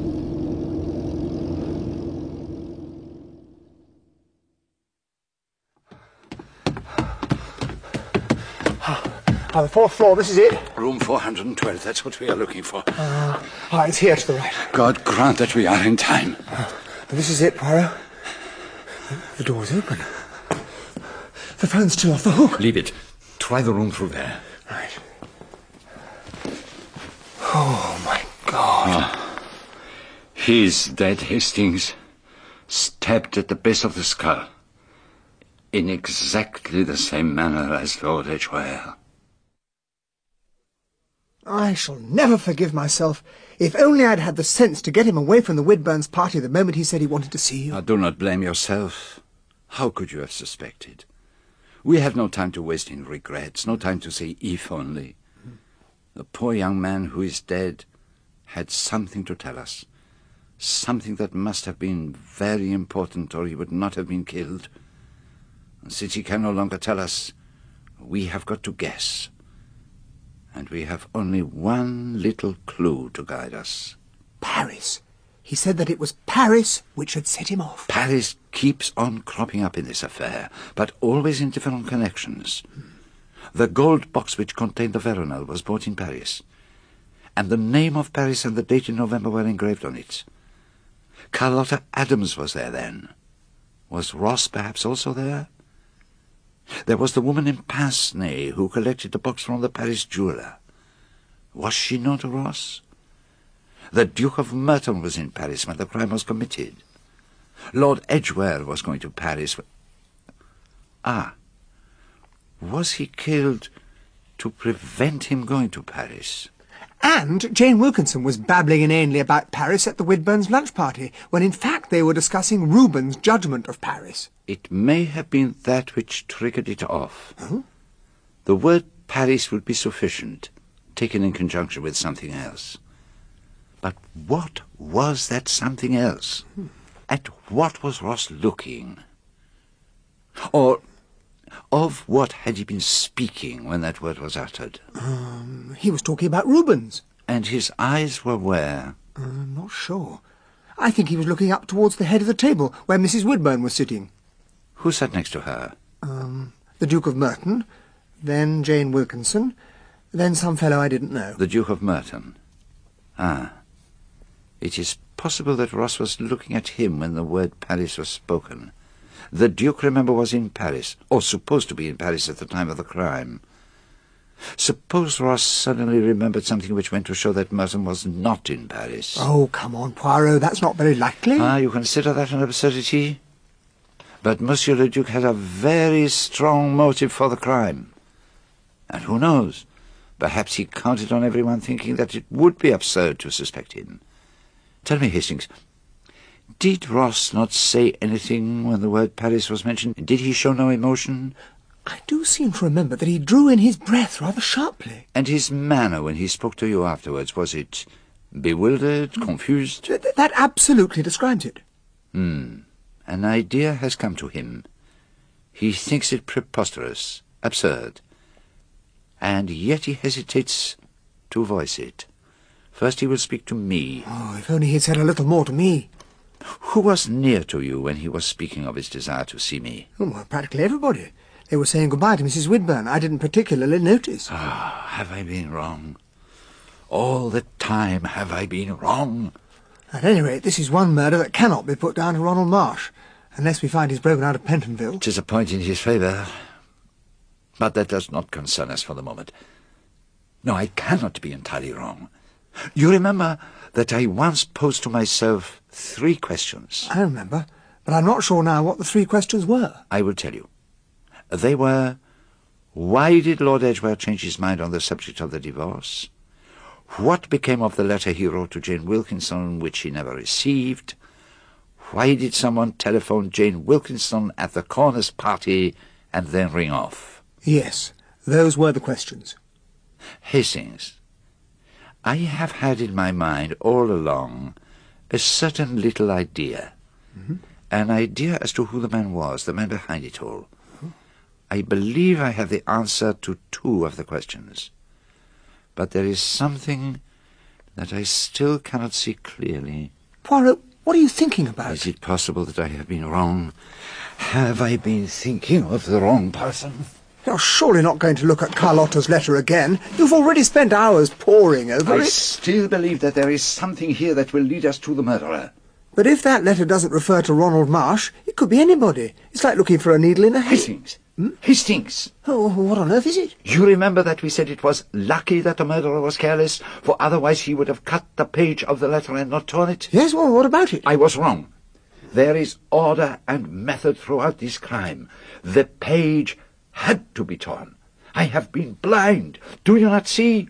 The fourth floor, this is it? Room 412, that's what we are looking for. It's here to the right. God grant that we are in time. This is it, Poirot. The door's open. The phone's still off the hook. Leave it. Try the room through there. Right. Oh, my God. He's dead, Hastings. Stabbed at the base of the skull. In exactly the same manner as Lord Edgware. I shall never forgive myself. If only I'd had the sense to get him away from the Widburns' party the moment he said he wanted to see you. Do not blame yourself. How could you have suspected? We have no time to waste in regrets, no time to say if only. The poor young man who is dead had something to tell us. Something that must have been very important, or he would not have been killed. And since he can no longer tell us, we have got to guess. And we have only one little clue to guide us. Paris. He said that it was Paris which had set him off. Paris keeps on cropping up in this affair, but always in different connections. The gold box which contained the veronal was bought in Paris, and the name of Paris and the date in November were engraved on it. Carlotta Adams was there then. Was Ross perhaps also there? There was the woman in pince-nez who collected the box from the Paris jeweller. Was she known to Ross? The Duke of Merton was in Paris when the crime was committed. Lord Edgware was going to Paris. Was he killed to prevent him going to Paris? And Jane Wilkinson was babbling inanely about Paris at the Widburns' lunch party, when in fact they were discussing Rubens' judgment of Paris. It may have been that which triggered it off. Huh? The word Paris would be sufficient, taken in conjunction with something else. But what was that something else? At what was Ross looking? Or of what had he been speaking when that word was uttered? He was talking about Rubens. And his eyes were where? Not sure. I think he was looking up towards the head of the table, where Mrs. Widburn was sitting. Who sat next to her? The Duke of Merton, then Jane Wilkinson, then some fellow I didn't know. The Duke of Merton. It is possible that Ross was looking at him when the word Paris was spoken. The Duke, remember, was in Paris, or supposed to be in Paris at the time of the crime. Suppose Ross suddenly remembered something which went to show that Merton was not in Paris. Oh, come on, Poirot, that's not very likely. Ah, you consider that an absurdity? But Monsieur le Duc had a very strong motive for the crime. And who knows? Perhaps he counted on everyone thinking that it would be absurd to suspect him. Tell me, Hastings, did Ross not say anything when the word Paris was mentioned? Did he show no emotion? I do seem to remember that he drew in his breath rather sharply. And his manner when he spoke to you afterwards, was it bewildered, confused? That absolutely describes it. An idea has come to him. He thinks it preposterous, absurd. And yet he hesitates to voice it. First he will speak to me. Oh, if only he'd said a little more to me. Who was near to you when he was speaking of his desire to see me? Oh, well, practically everybody. They were saying goodbye to Mrs. Widburn. I didn't particularly notice. Ah, have I been wrong? All the time have I been wrong? At any rate, this is one murder that cannot be put down to Ronald Marsh, unless we find he's broken out of Pentonville. 'Tis a point in his favour. But that does not concern us for the moment. No, I cannot be entirely wrong. You remember that I once posed to myself 3 questions. I remember, but I'm not sure now what the 3 questions were. I will tell you. They were, why did Lord Edgware change his mind on the subject of the divorce? What became of the letter he wrote to Jane Wilkinson, which he never received? Why did someone telephone Jane Wilkinson at the Corners party and then ring off? Yes, those were the questions. Hastings, I have had in my mind all along a certain little idea. An idea as to who the man was, the man behind it all. I believe I have the answer to 2 of the questions. But there is something that I still cannot see clearly. Poirot, what are you thinking about? Is it possible that I have been wrong? Have I been thinking of the wrong person? You're surely not going to look at Carlotta's letter again. You've already spent hours poring over it. I still believe that there is something here that will lead us to the murderer. But if that letter doesn't refer to Ronald Marsh, it could be anybody. It's like looking for a needle in a hay. Hastings! Hastings! Oh, what on earth is it? You remember that we said it was lucky that the murderer was careless, for otherwise he would have cut the page of the letter and not torn it? Yes, well, what about it? I was wrong. There is order and method throughout this crime. The page had to be torn. I have been blind. Do you not see?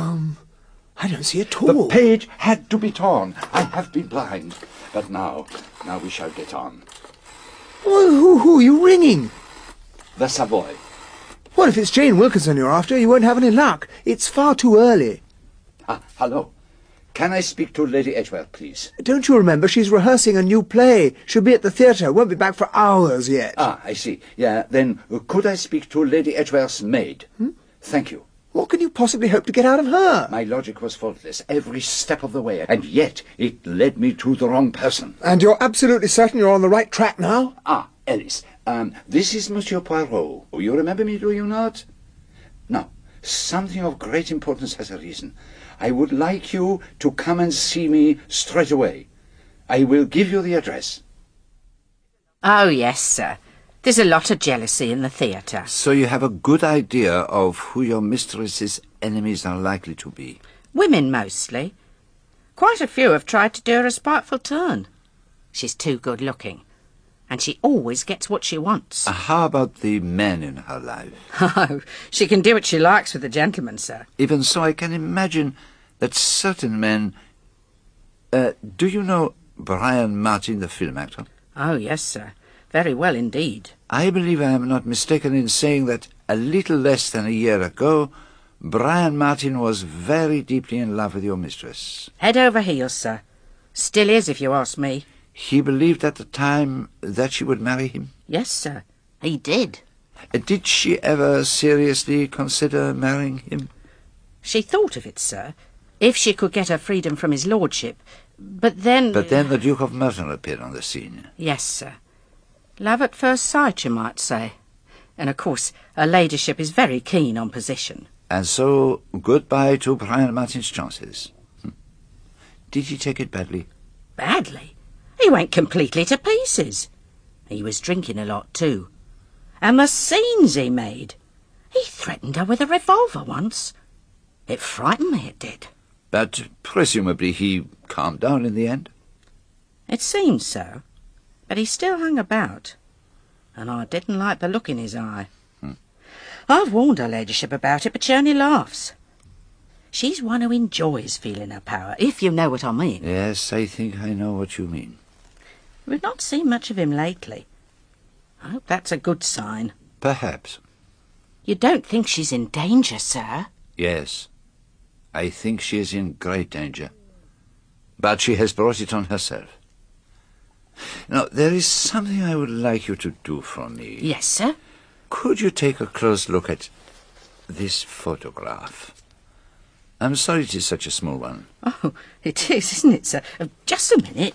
I don't see at all. The page had to be torn. I have been blind. But now we shall get on. Well, who are you ringing? The Savoy. Well, if it's Jane Wilkinson you're after, you won't have any luck. It's far too early. Hello. Can I speak to Lady Edgware, please? Don't you remember she's rehearsing a new play? She'll be at the theatre. Won't be back for hours yet. I see. Yeah, then could I speak to Lady Edgware's maid? Thank you. What can you possibly hope to get out of her? My logic was faultless every step of the way, and yet it led me to the wrong person. And you're absolutely certain you're on the right track now? Ellis, this is Monsieur Poirot. You remember me, do you not? Now, something of great importance has arisen. I would like you to come and see me straight away. I will give you the address. Oh, yes, sir. There's a lot of jealousy in the theatre. So you have a good idea of who your mistress's enemies are likely to be? Women, mostly. Quite a few have tried to do her a spiteful turn. She's too good-looking, and she always gets what she wants. How about the men in her life? Oh, she can do what she likes with the gentlemen, sir. Even so, I can imagine that certain men... do you know Brian Martin, the film actor? Oh, yes, sir. Very well indeed. I believe I am not mistaken in saying that a little less than a year ago, Brian Martin was very deeply in love with your mistress. Head over heels, sir. Still is, if you ask me. He believed at the time that she would marry him? Yes, sir. He did. Did she ever seriously consider marrying him? She thought of it, sir, if she could get her freedom from his lordship. But then... But then the Duke of Merton appeared on the scene. Yes, sir. Love at first sight, you might say. And, of course, her ladyship is very keen on position. And so, goodbye to Brian Martin's chances. Did he take it badly? Badly? He went completely to pieces. He was drinking a lot too. And the scenes he made. He threatened her with a revolver once. It frightened me, it did. But presumably he calmed down in the end? It seems so. But he still hung about. And I didn't like the look in his eye. I've warned her ladyship about it, but she only laughs. She's one who enjoys feeling her power, if you know what I mean. Yes, I think I know what you mean. We've not seen much of him lately. I hope that's a good sign. Perhaps. You don't think she's in danger, sir? Yes. I think she is in great danger. But she has brought it on herself. Now, there is something I would like you to do for me. Yes, sir? Could you take a close look at this photograph? I'm sorry it is such a small one. Oh, it is, isn't it, sir? Just a minute.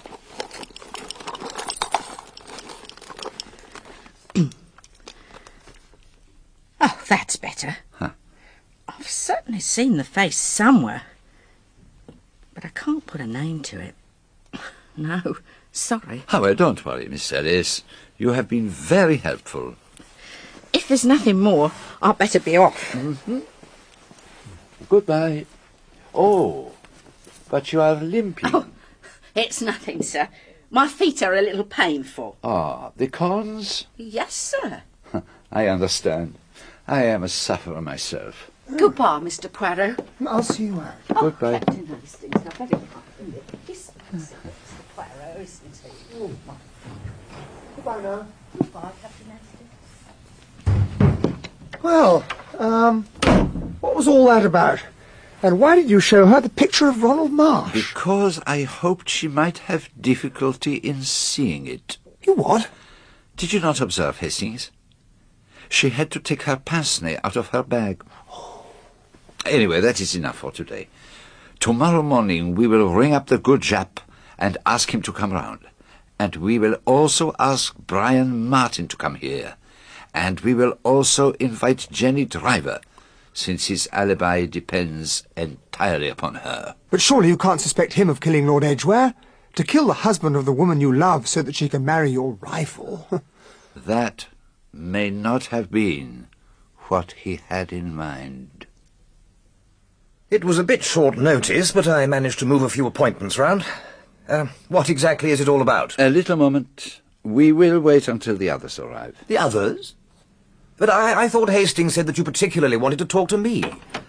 Oh, that's better. Huh. I've certainly seen the face somewhere. But I can't put a name to it. No, sorry. Oh, well, don't worry, Miss Ellis. You have been very helpful. If there's nothing more, I'd better be off. Mm-hmm. Goodbye. Oh, but you are limping. Oh, it's nothing, sir. My feet are a little painful. Ah, the corns? Yes, sir. I understand. I am a sufferer myself. Goodbye, Mr. Poirot. I'll see you out. Goodbye. Captain Hastings, I beg your pardon. This is Mr. Poirot, isn't he? Oh, my. Goodbye now. Goodbye, Captain Hastings. Well, what was all that about? And why did you show her the picture of Ronald Marsh? Because I hoped she might have difficulty in seeing it. You what? Did you not observe, Hastings? She had to take her pince-nez out of her bag. Anyway, that is enough for today. Tomorrow morning we will ring up the good Jap and ask him to come round. And we will also ask Brian Martin to come here. And we will also invite Jenny Driver, since his alibi depends entirely upon her. But surely you can't suspect him of killing Lord Edgware? To kill the husband of the woman you love so that she can marry your rival? That may not have been what he had in mind. It was a bit short notice, but I managed to move a few appointments round. What exactly is it all about? A little moment. We will wait until the others arrive. The others? But I thought Hastings said that you particularly wanted to talk to me.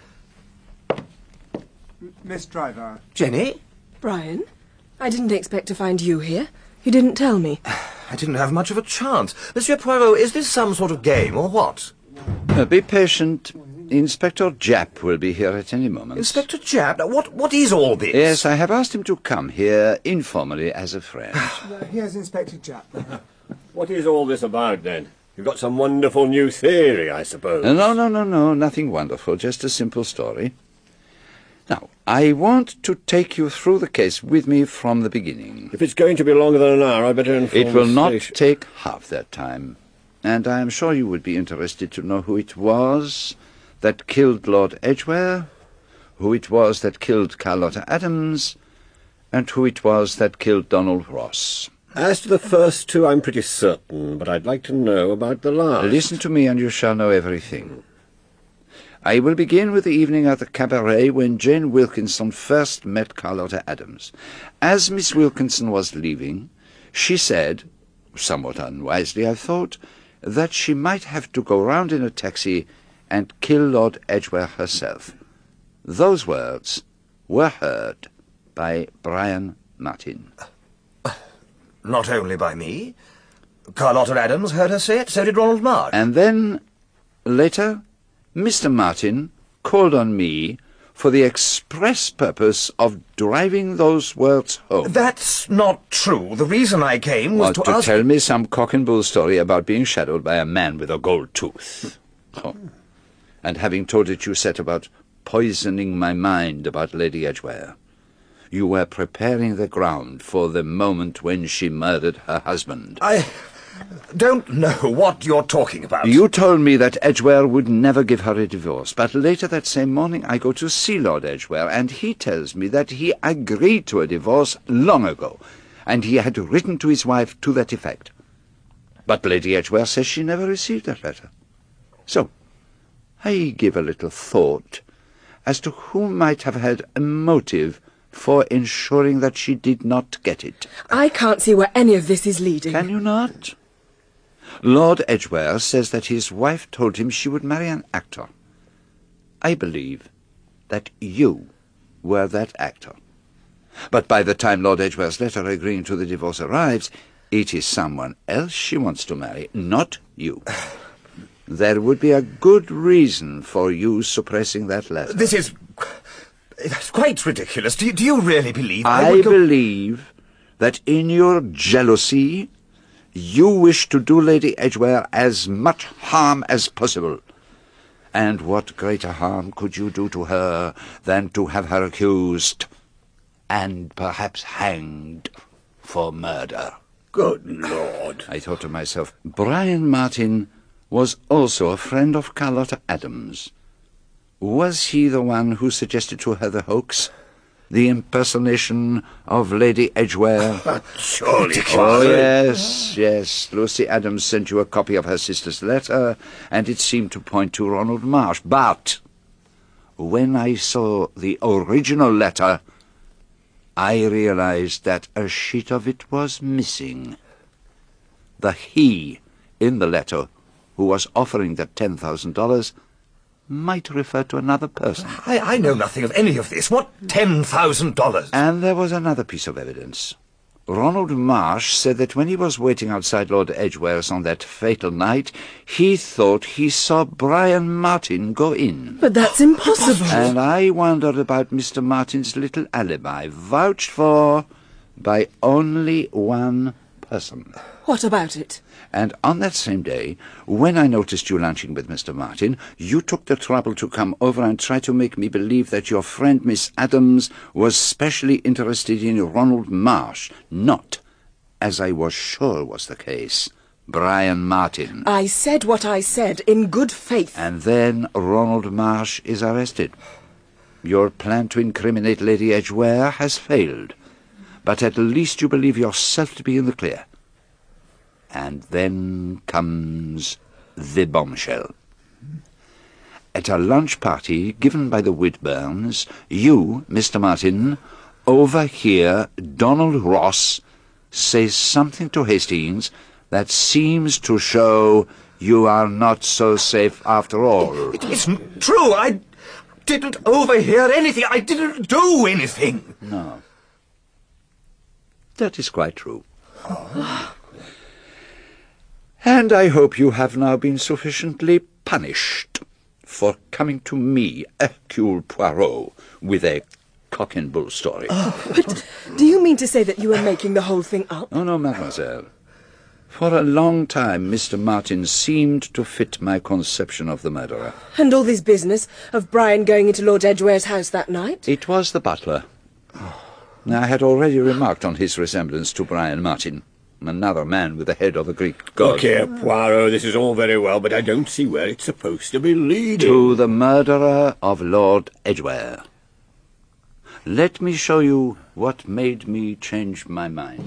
Miss Driver. Jenny? Brian, I didn't expect to find you here. You didn't tell me. I didn't have much of a chance. Monsieur Poirot, is this some sort of game, or what? Be patient. Inspector Japp will be here at any moment. Inspector Japp? Now, what is all this? Yes, I have asked him to come here informally as a friend. Here's Inspector Japp. What is all this about, then? You've got some wonderful new theory, I suppose. No, nothing wonderful, just a simple story. Now, I want to take you through the case with me from the beginning. If it's going to be longer than an hour, I better inform It will the not station. take half that time. And I am sure you would be interested to know who it was that killed Lord Edgware, who it was that killed Carlotta Adams, and who it was that killed Donald Ross. As to the first two, I'm pretty certain, but I'd like to know about the last. Listen to me and you shall know everything. I will begin with the evening at the cabaret when Jane Wilkinson first met Carlotta Adams. As Miss Wilkinson was leaving, she said, somewhat unwisely I thought, that she might have to go round in a taxi and kill Lord Edgware herself. Those words were heard by Brian Martin. Not only by me. Carlotta Adams heard her say it, so did Ronald Marsh. And then, later, Mr. Martin called on me for the express purpose of driving those words home. That's not true. The reason I came was to ask... tell me some cock-and-bull story about being shadowed by a man with a gold tooth. Oh. And having told it, you set about poisoning my mind about Lady Edgware. You were preparing the ground for the moment when she murdered her husband. don't know what you're talking about. You told me that Edgware would never give her a divorce, but later that same morning I go to see Lord Edgware, and he tells me that he agreed to a divorce long ago, and he had written to his wife to that effect. But Lady Edgware says she never received that letter. So, I give a little thought as to who might have had a motive for ensuring that she did not get it. I can't see where any of this is leading. Can you not? Lord Edgware says that his wife told him she would marry an actor. I believe that you were that actor. But by the time Lord Edgware's letter agreeing to the divorce arrives, it is someone else she wants to marry, not you. There would be a good reason for you suppressing that letter. This is... That's quite ridiculous. Do you really believe... I believe that in your jealousy, you wish to do Lady Edgware as much harm as possible. And what greater harm could you do to her than to have her accused and perhaps hanged for murder? Good Lord. I thought to myself, Brian Martin was also a friend of Carlotta Adams. Was he the one who suggested to her the hoax? The impersonation of Lady Edgware? Surely. Oh, yes. Lucy Adams sent you a copy of her sister's letter, and it seemed to point to Ronald Marsh. But when I saw the original letter, I realized that a sheet of it was missing. The he in the letter who was offering the $10,000 might refer to another person. I know nothing of any of this. What $10,000? And there was another piece of evidence. Ronald Marsh said that when he was waiting outside Lord Edgware's on that fatal night, he thought he saw Brian Martin go in. But that's impossible. And I wondered about Mr. Martin's little alibi, vouched for by only one person. What about it? And on that same day, when I noticed you lunching with Mr. Martin, you took the trouble to come over and try to make me believe that your friend Miss Adams was specially interested in Ronald Marsh, not, as I was sure was the case, Brian Martin. I said what I said in good faith. And then Ronald Marsh is arrested. Your plan to incriminate Lady Edgware has failed, but at least you believe yourself to be in the clear. And then comes the bombshell. At a lunch party given by the Whitburns, you, Mr. Martin, overhear Donald Ross say something to Hastings that seems to show you are not so safe after all. It isn't true. I didn't overhear anything. I didn't do anything. No. That is quite true. And I hope you have now been sufficiently punished for coming to me, Hercule Poirot, with a cock-and-bull story. But do you mean to say that you were making the whole thing up? Oh, no, mademoiselle. For a long time, Mr. Martin seemed to fit my conception of the murderer. And all this business of Brian going into Lord Edgware's house that night? It was the butler. I had already remarked on his resemblance to Brian Martin. Another man with the head of a Greek god. Look here, Poirot, this is all very well, but I don't see where it's supposed to be leading. To the murderer of Lord Edgware. Let me show you what made me change my mind.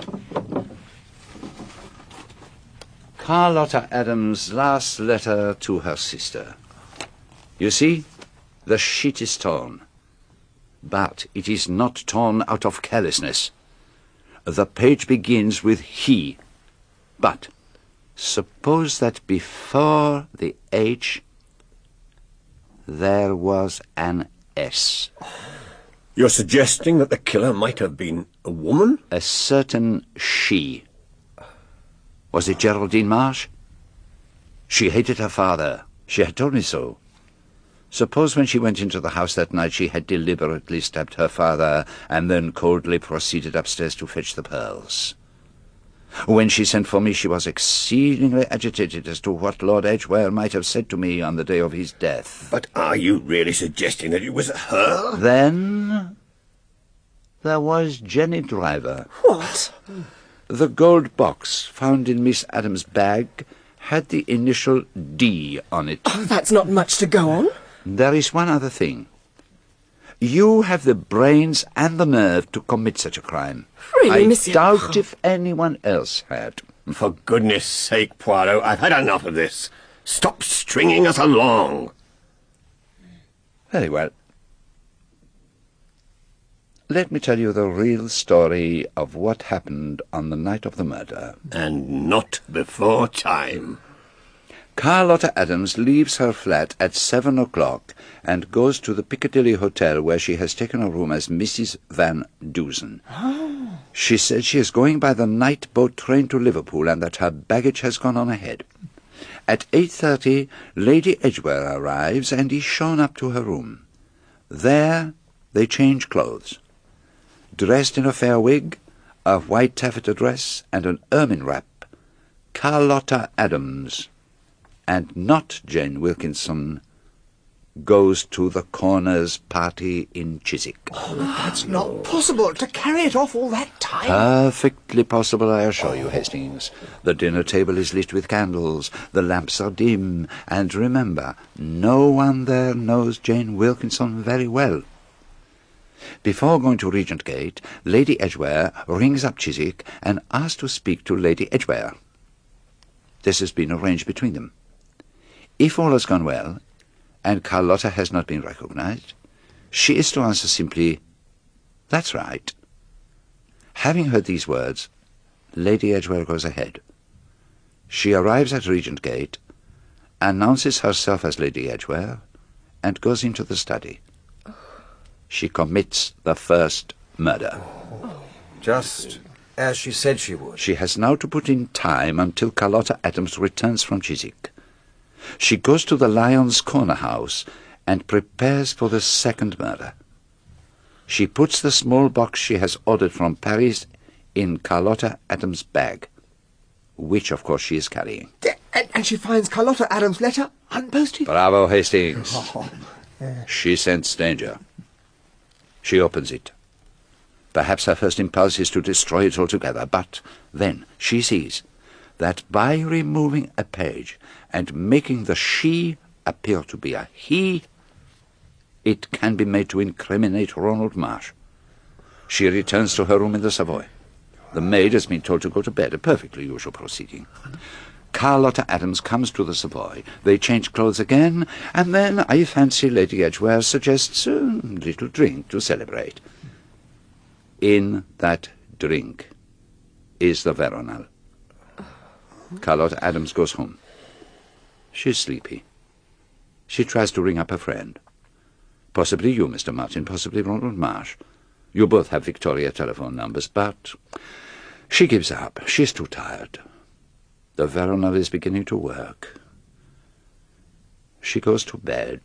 Carlotta Adams' last letter to her sister. You see, the sheet is torn. But it is not torn out of carelessness. The page begins with he. But suppose that before the H there was an S. You're suggesting that the killer might have been a woman? A certain she. Was it Geraldine Marsh? She hated her father. She had told me so. Suppose when she went into the house that night she had deliberately stabbed her father and then coldly proceeded upstairs to fetch the pearls. When she sent for me she was exceedingly agitated as to what Lord Edgware might have said to me on the day of his death. But are you really suggesting that it was her? Then there was Jenny Driver. What? The gold box found in Miss Adams' bag had the initial D on it. Oh, that's not much to go on. There is one other thing. You have the brains and the nerve to commit such a crime. Really, I Monsieur? doubt if anyone else had. For goodness sake, Poirot, I've had enough of this. Stop stringing us along. Very well. Let me tell you the real story of what happened on the night of the murder. And not before time. Carlotta Adams leaves her flat at 7 o'clock and goes to the Piccadilly Hotel where she has taken a room as Mrs. Van Dusen. Oh. She said she is going by the night boat train to Liverpool and that her baggage has gone on ahead. At 8:30, Lady Edgware arrives and is shown up to her room. There they change clothes. Dressed in a fair wig, a white taffeta dress, and an ermine wrap, Carlotta Adams, and not Jane Wilkinson, goes to the Corners party in Chiswick. Oh, that's not possible. To carry it off all that time. Perfectly possible, I assure you, Hastings. The dinner table is lit with candles, the lamps are dim, and remember, no one there knows Jane Wilkinson very well. Before going to Regent Gate, Lady Edgware rings up Chiswick and asks to speak to Lady Edgware. This has been arranged between them. If all has gone well, and Carlotta has not been recognized, she is to answer simply, "That's right." Having heard these words, Lady Edgware goes ahead. She arrives at Regent Gate, announces herself as Lady Edgware, and goes into the study. She commits the first murder. Just as she said she would. She has now to put in time until Carlotta Adams returns from Chiswick. She goes to the Lion's Corner house and prepares for the second murder. She puts the small box she has ordered from Paris in Carlotta Adams' bag, which, of course, she is carrying. And she finds Carlotta Adams' letter unposted? Bravo, Hastings. She scents danger. She opens it. Perhaps her first impulse is to destroy it altogether, but then she sees that by removing a page and making the she appear to be a he, it can be made to incriminate Ronald Marsh. She returns to her room in the Savoy. The maid has been told to go to bed, a perfectly usual proceeding. Carlotta Adams comes to the Savoy. They change clothes again, and then I fancy Lady Edgware suggests a little drink to celebrate. In that drink is the veronal. Carlotta Adams goes home. She's sleepy. She tries to ring up a friend. Possibly you, Mr. Martin, possibly Ronald Marsh. You both have Victoria telephone numbers, but she gives up. She's too tired. The veronal is beginning to work. She goes to bed.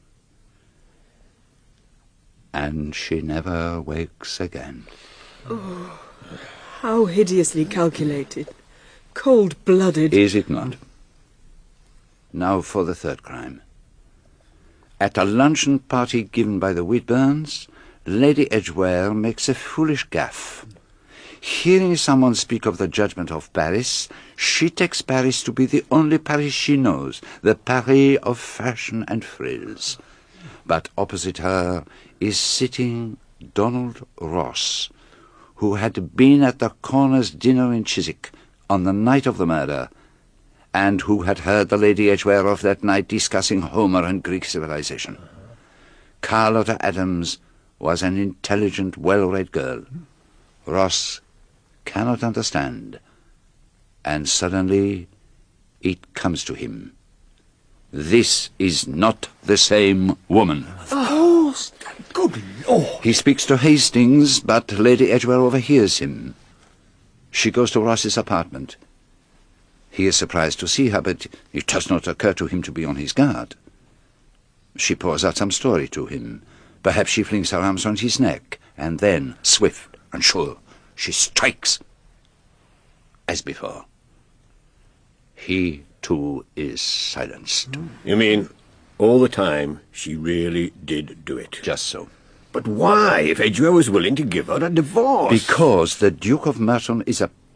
And she never wakes again. Oh, how hideously calculated. Cold-blooded. Is it not? Now for the third crime. At a luncheon party given by the Whitburns, Lady Edgware makes a foolish gaffe. Hearing someone speak of the judgment of Paris, she takes Paris to be the only Paris she knows, the Paris of fashion and frills. But opposite her is sitting Donald Ross, who had been at the Corners' dinner in Chiswick on the night of the murder, and who had heard the Lady Edgware of that night discussing Homer and Greek civilization. Carlotta Adams was an intelligent, well-read girl. Ross cannot understand, and suddenly it comes to him. This is not the same woman. Oh, good Lord. He speaks to Hastings, but Lady Edgware overhears him. She goes to Ross's apartment. He is surprised to see her, but it does not occur to him to be on his guard. She pours out some story to him. Perhaps she flings her arms round his neck, and then, swift and sure, she strikes. As before. He, too, is silenced. You mean all the time she really did do it? Just so. But why, if Edgware was willing to give her a divorce? Because the Duke of Merton is a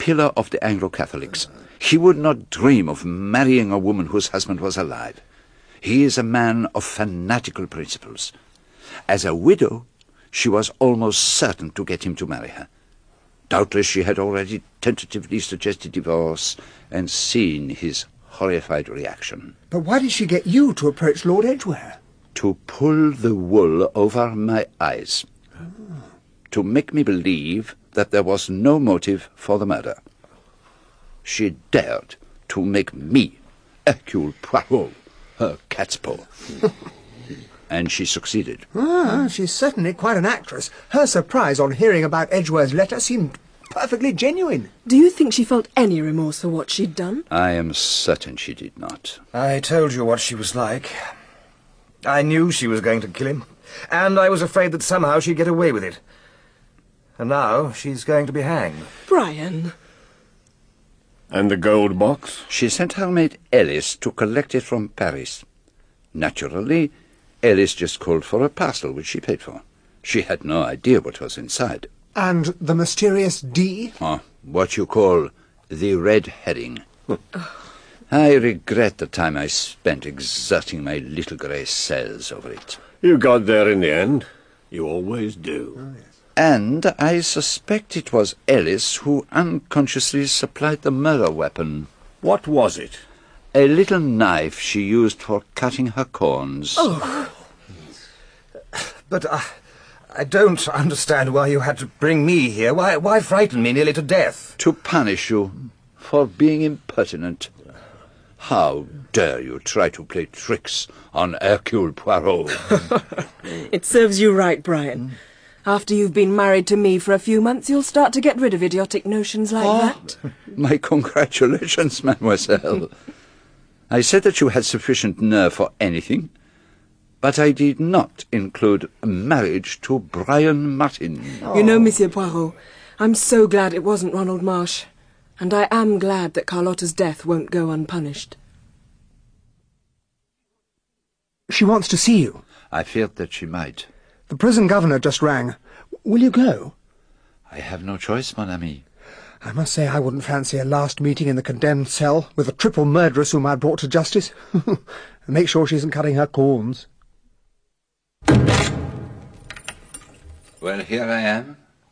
pillar of the Anglo-Catholics. He would not dream of marrying a woman whose husband was alive. He is a man of fanatical principles. As a widow, she was almost certain to get him to marry her. Doubtless she had already tentatively suggested divorce and seen his horrified reaction. But why did she get you to approach Lord Edgware? To pull the wool over my eyes. To make me believe that there was no motive for the murder. She dared to make me, Hercule Poirot, her cat's paw. And she succeeded. She's certainly quite an actress. Her surprise on hearing about Edgware's letter seemed perfectly genuine. Do you think she felt any remorse for what she'd done? I am certain she did not. I told you what she was like. I knew she was going to kill him, and I was afraid that somehow she'd get away with it. And now she's going to be hanged. Brian. And the gold box? She sent her maid Alice to collect it from Paris. Naturally, Alice just called for a parcel which she paid for. She had no idea what was inside. And the mysterious D? What you call the red herring. I regret the time I spent exerting my little grey cells over it. You got there in the end. You always do. And I suspect it was Alice who unconsciously supplied the murder weapon. What was it? A little knife she used for cutting her corns. Oh. But I don't understand why you had to bring me here. Why frighten me nearly to death? To punish you for being impertinent. How dare you try to play tricks on Hercule Poirot? It serves you right, Brian. After you've been married to me for a few months, you'll start to get rid of idiotic notions like that. My congratulations, mademoiselle. I said that you had sufficient nerve for anything, but I did not include marriage to Brian Martin. You know, Monsieur Poirot, I'm so glad it wasn't Ronald Marsh, and I am glad that Carlotta's death won't go unpunished. She wants to see you. I feared that she might. The prison governor just rang. Will you go? I have no choice, mon ami. I must say I wouldn't fancy a last meeting in the condemned cell with a triple murderess whom I brought to justice. Make sure she isn't cutting her corns. Well, here I am.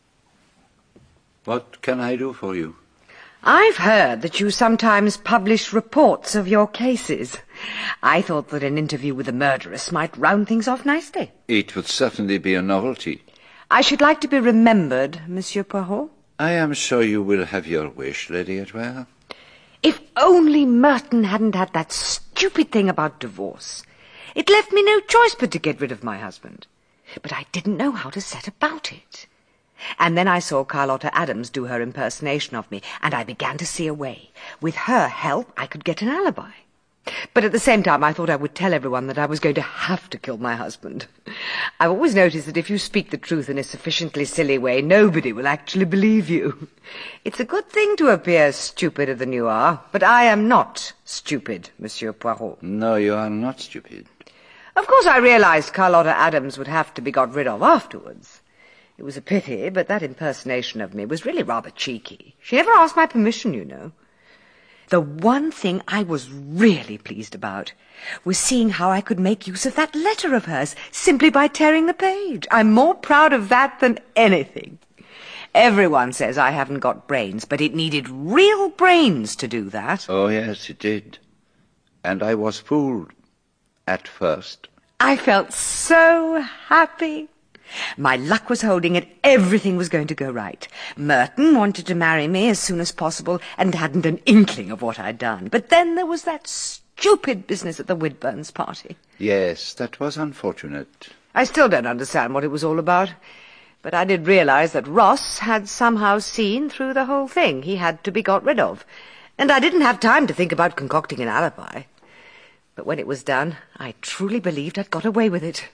What can I do for you? I've heard that you sometimes publish reports of your cases. I thought that an interview with a murderess might round things off nicely. It would certainly be a novelty. I should like to be remembered, Monsieur Poirot. I am sure you will have your wish, Lady Edgware. If only Merton hadn't had that stupid thing about divorce. It left me no choice but to get rid of my husband. But I didn't know how to set about it. And then I saw Carlotta Adams do her impersonation of me, and I began to see a way. With her help, I could get an alibi. But at the same time, I thought I would tell everyone that I was going to have to kill my husband. I've always noticed that if you speak the truth in a sufficiently silly way, nobody will actually believe you. It's a good thing to appear stupider than you are, but I am not stupid, Monsieur Poirot. No, you are not stupid. Of course, I realized Carlotta Adams would have to be got rid of afterwards. It was a pity, but that impersonation of me was really rather cheeky. She never asked my permission, you know. The one thing I was really pleased about was seeing how I could make use of that letter of hers simply by tearing the page. I'm more proud of that than anything. Everyone says I haven't got brains, but it needed real brains to do that. Oh, yes, it did. And I was fooled at first. I felt so happy. My luck was holding and everything was going to go right. Merton wanted to marry me as soon as possible and hadn't an inkling of what I'd done. But then there was that stupid business at the Whitburns party. Yes, that was unfortunate. I still don't understand what it was all about. But I did realize that Ross had somehow seen through the whole thing. He had to be got rid of. And I didn't have time to think about concocting an alibi. But when it was done, I truly believed I'd got away with it.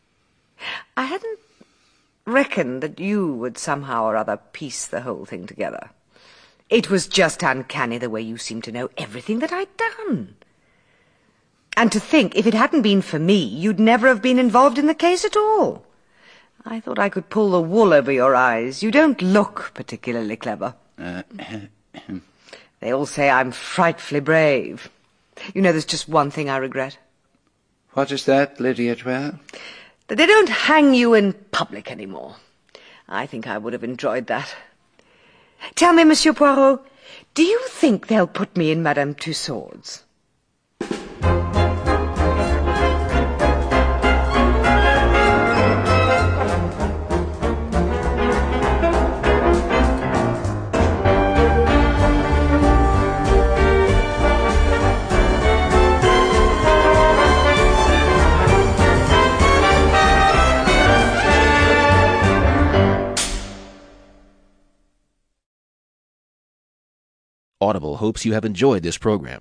I hadn't reckoned that you would somehow or other piece the whole thing together. It was just uncanny the way you seemed to know everything that I'd done. And to think, if it hadn't been for me, you'd never have been involved in the case at all. I thought I could pull the wool over your eyes. You don't look particularly clever. They all say I'm frightfully brave. You know, there's just one thing I regret. What is that, Lady Edgware? That they don't hang you in public anymore. I think I would have enjoyed that. Tell me, Monsieur Poirot, do you think they'll put me in Madame Tussaud's? Audible hopes you have enjoyed this program.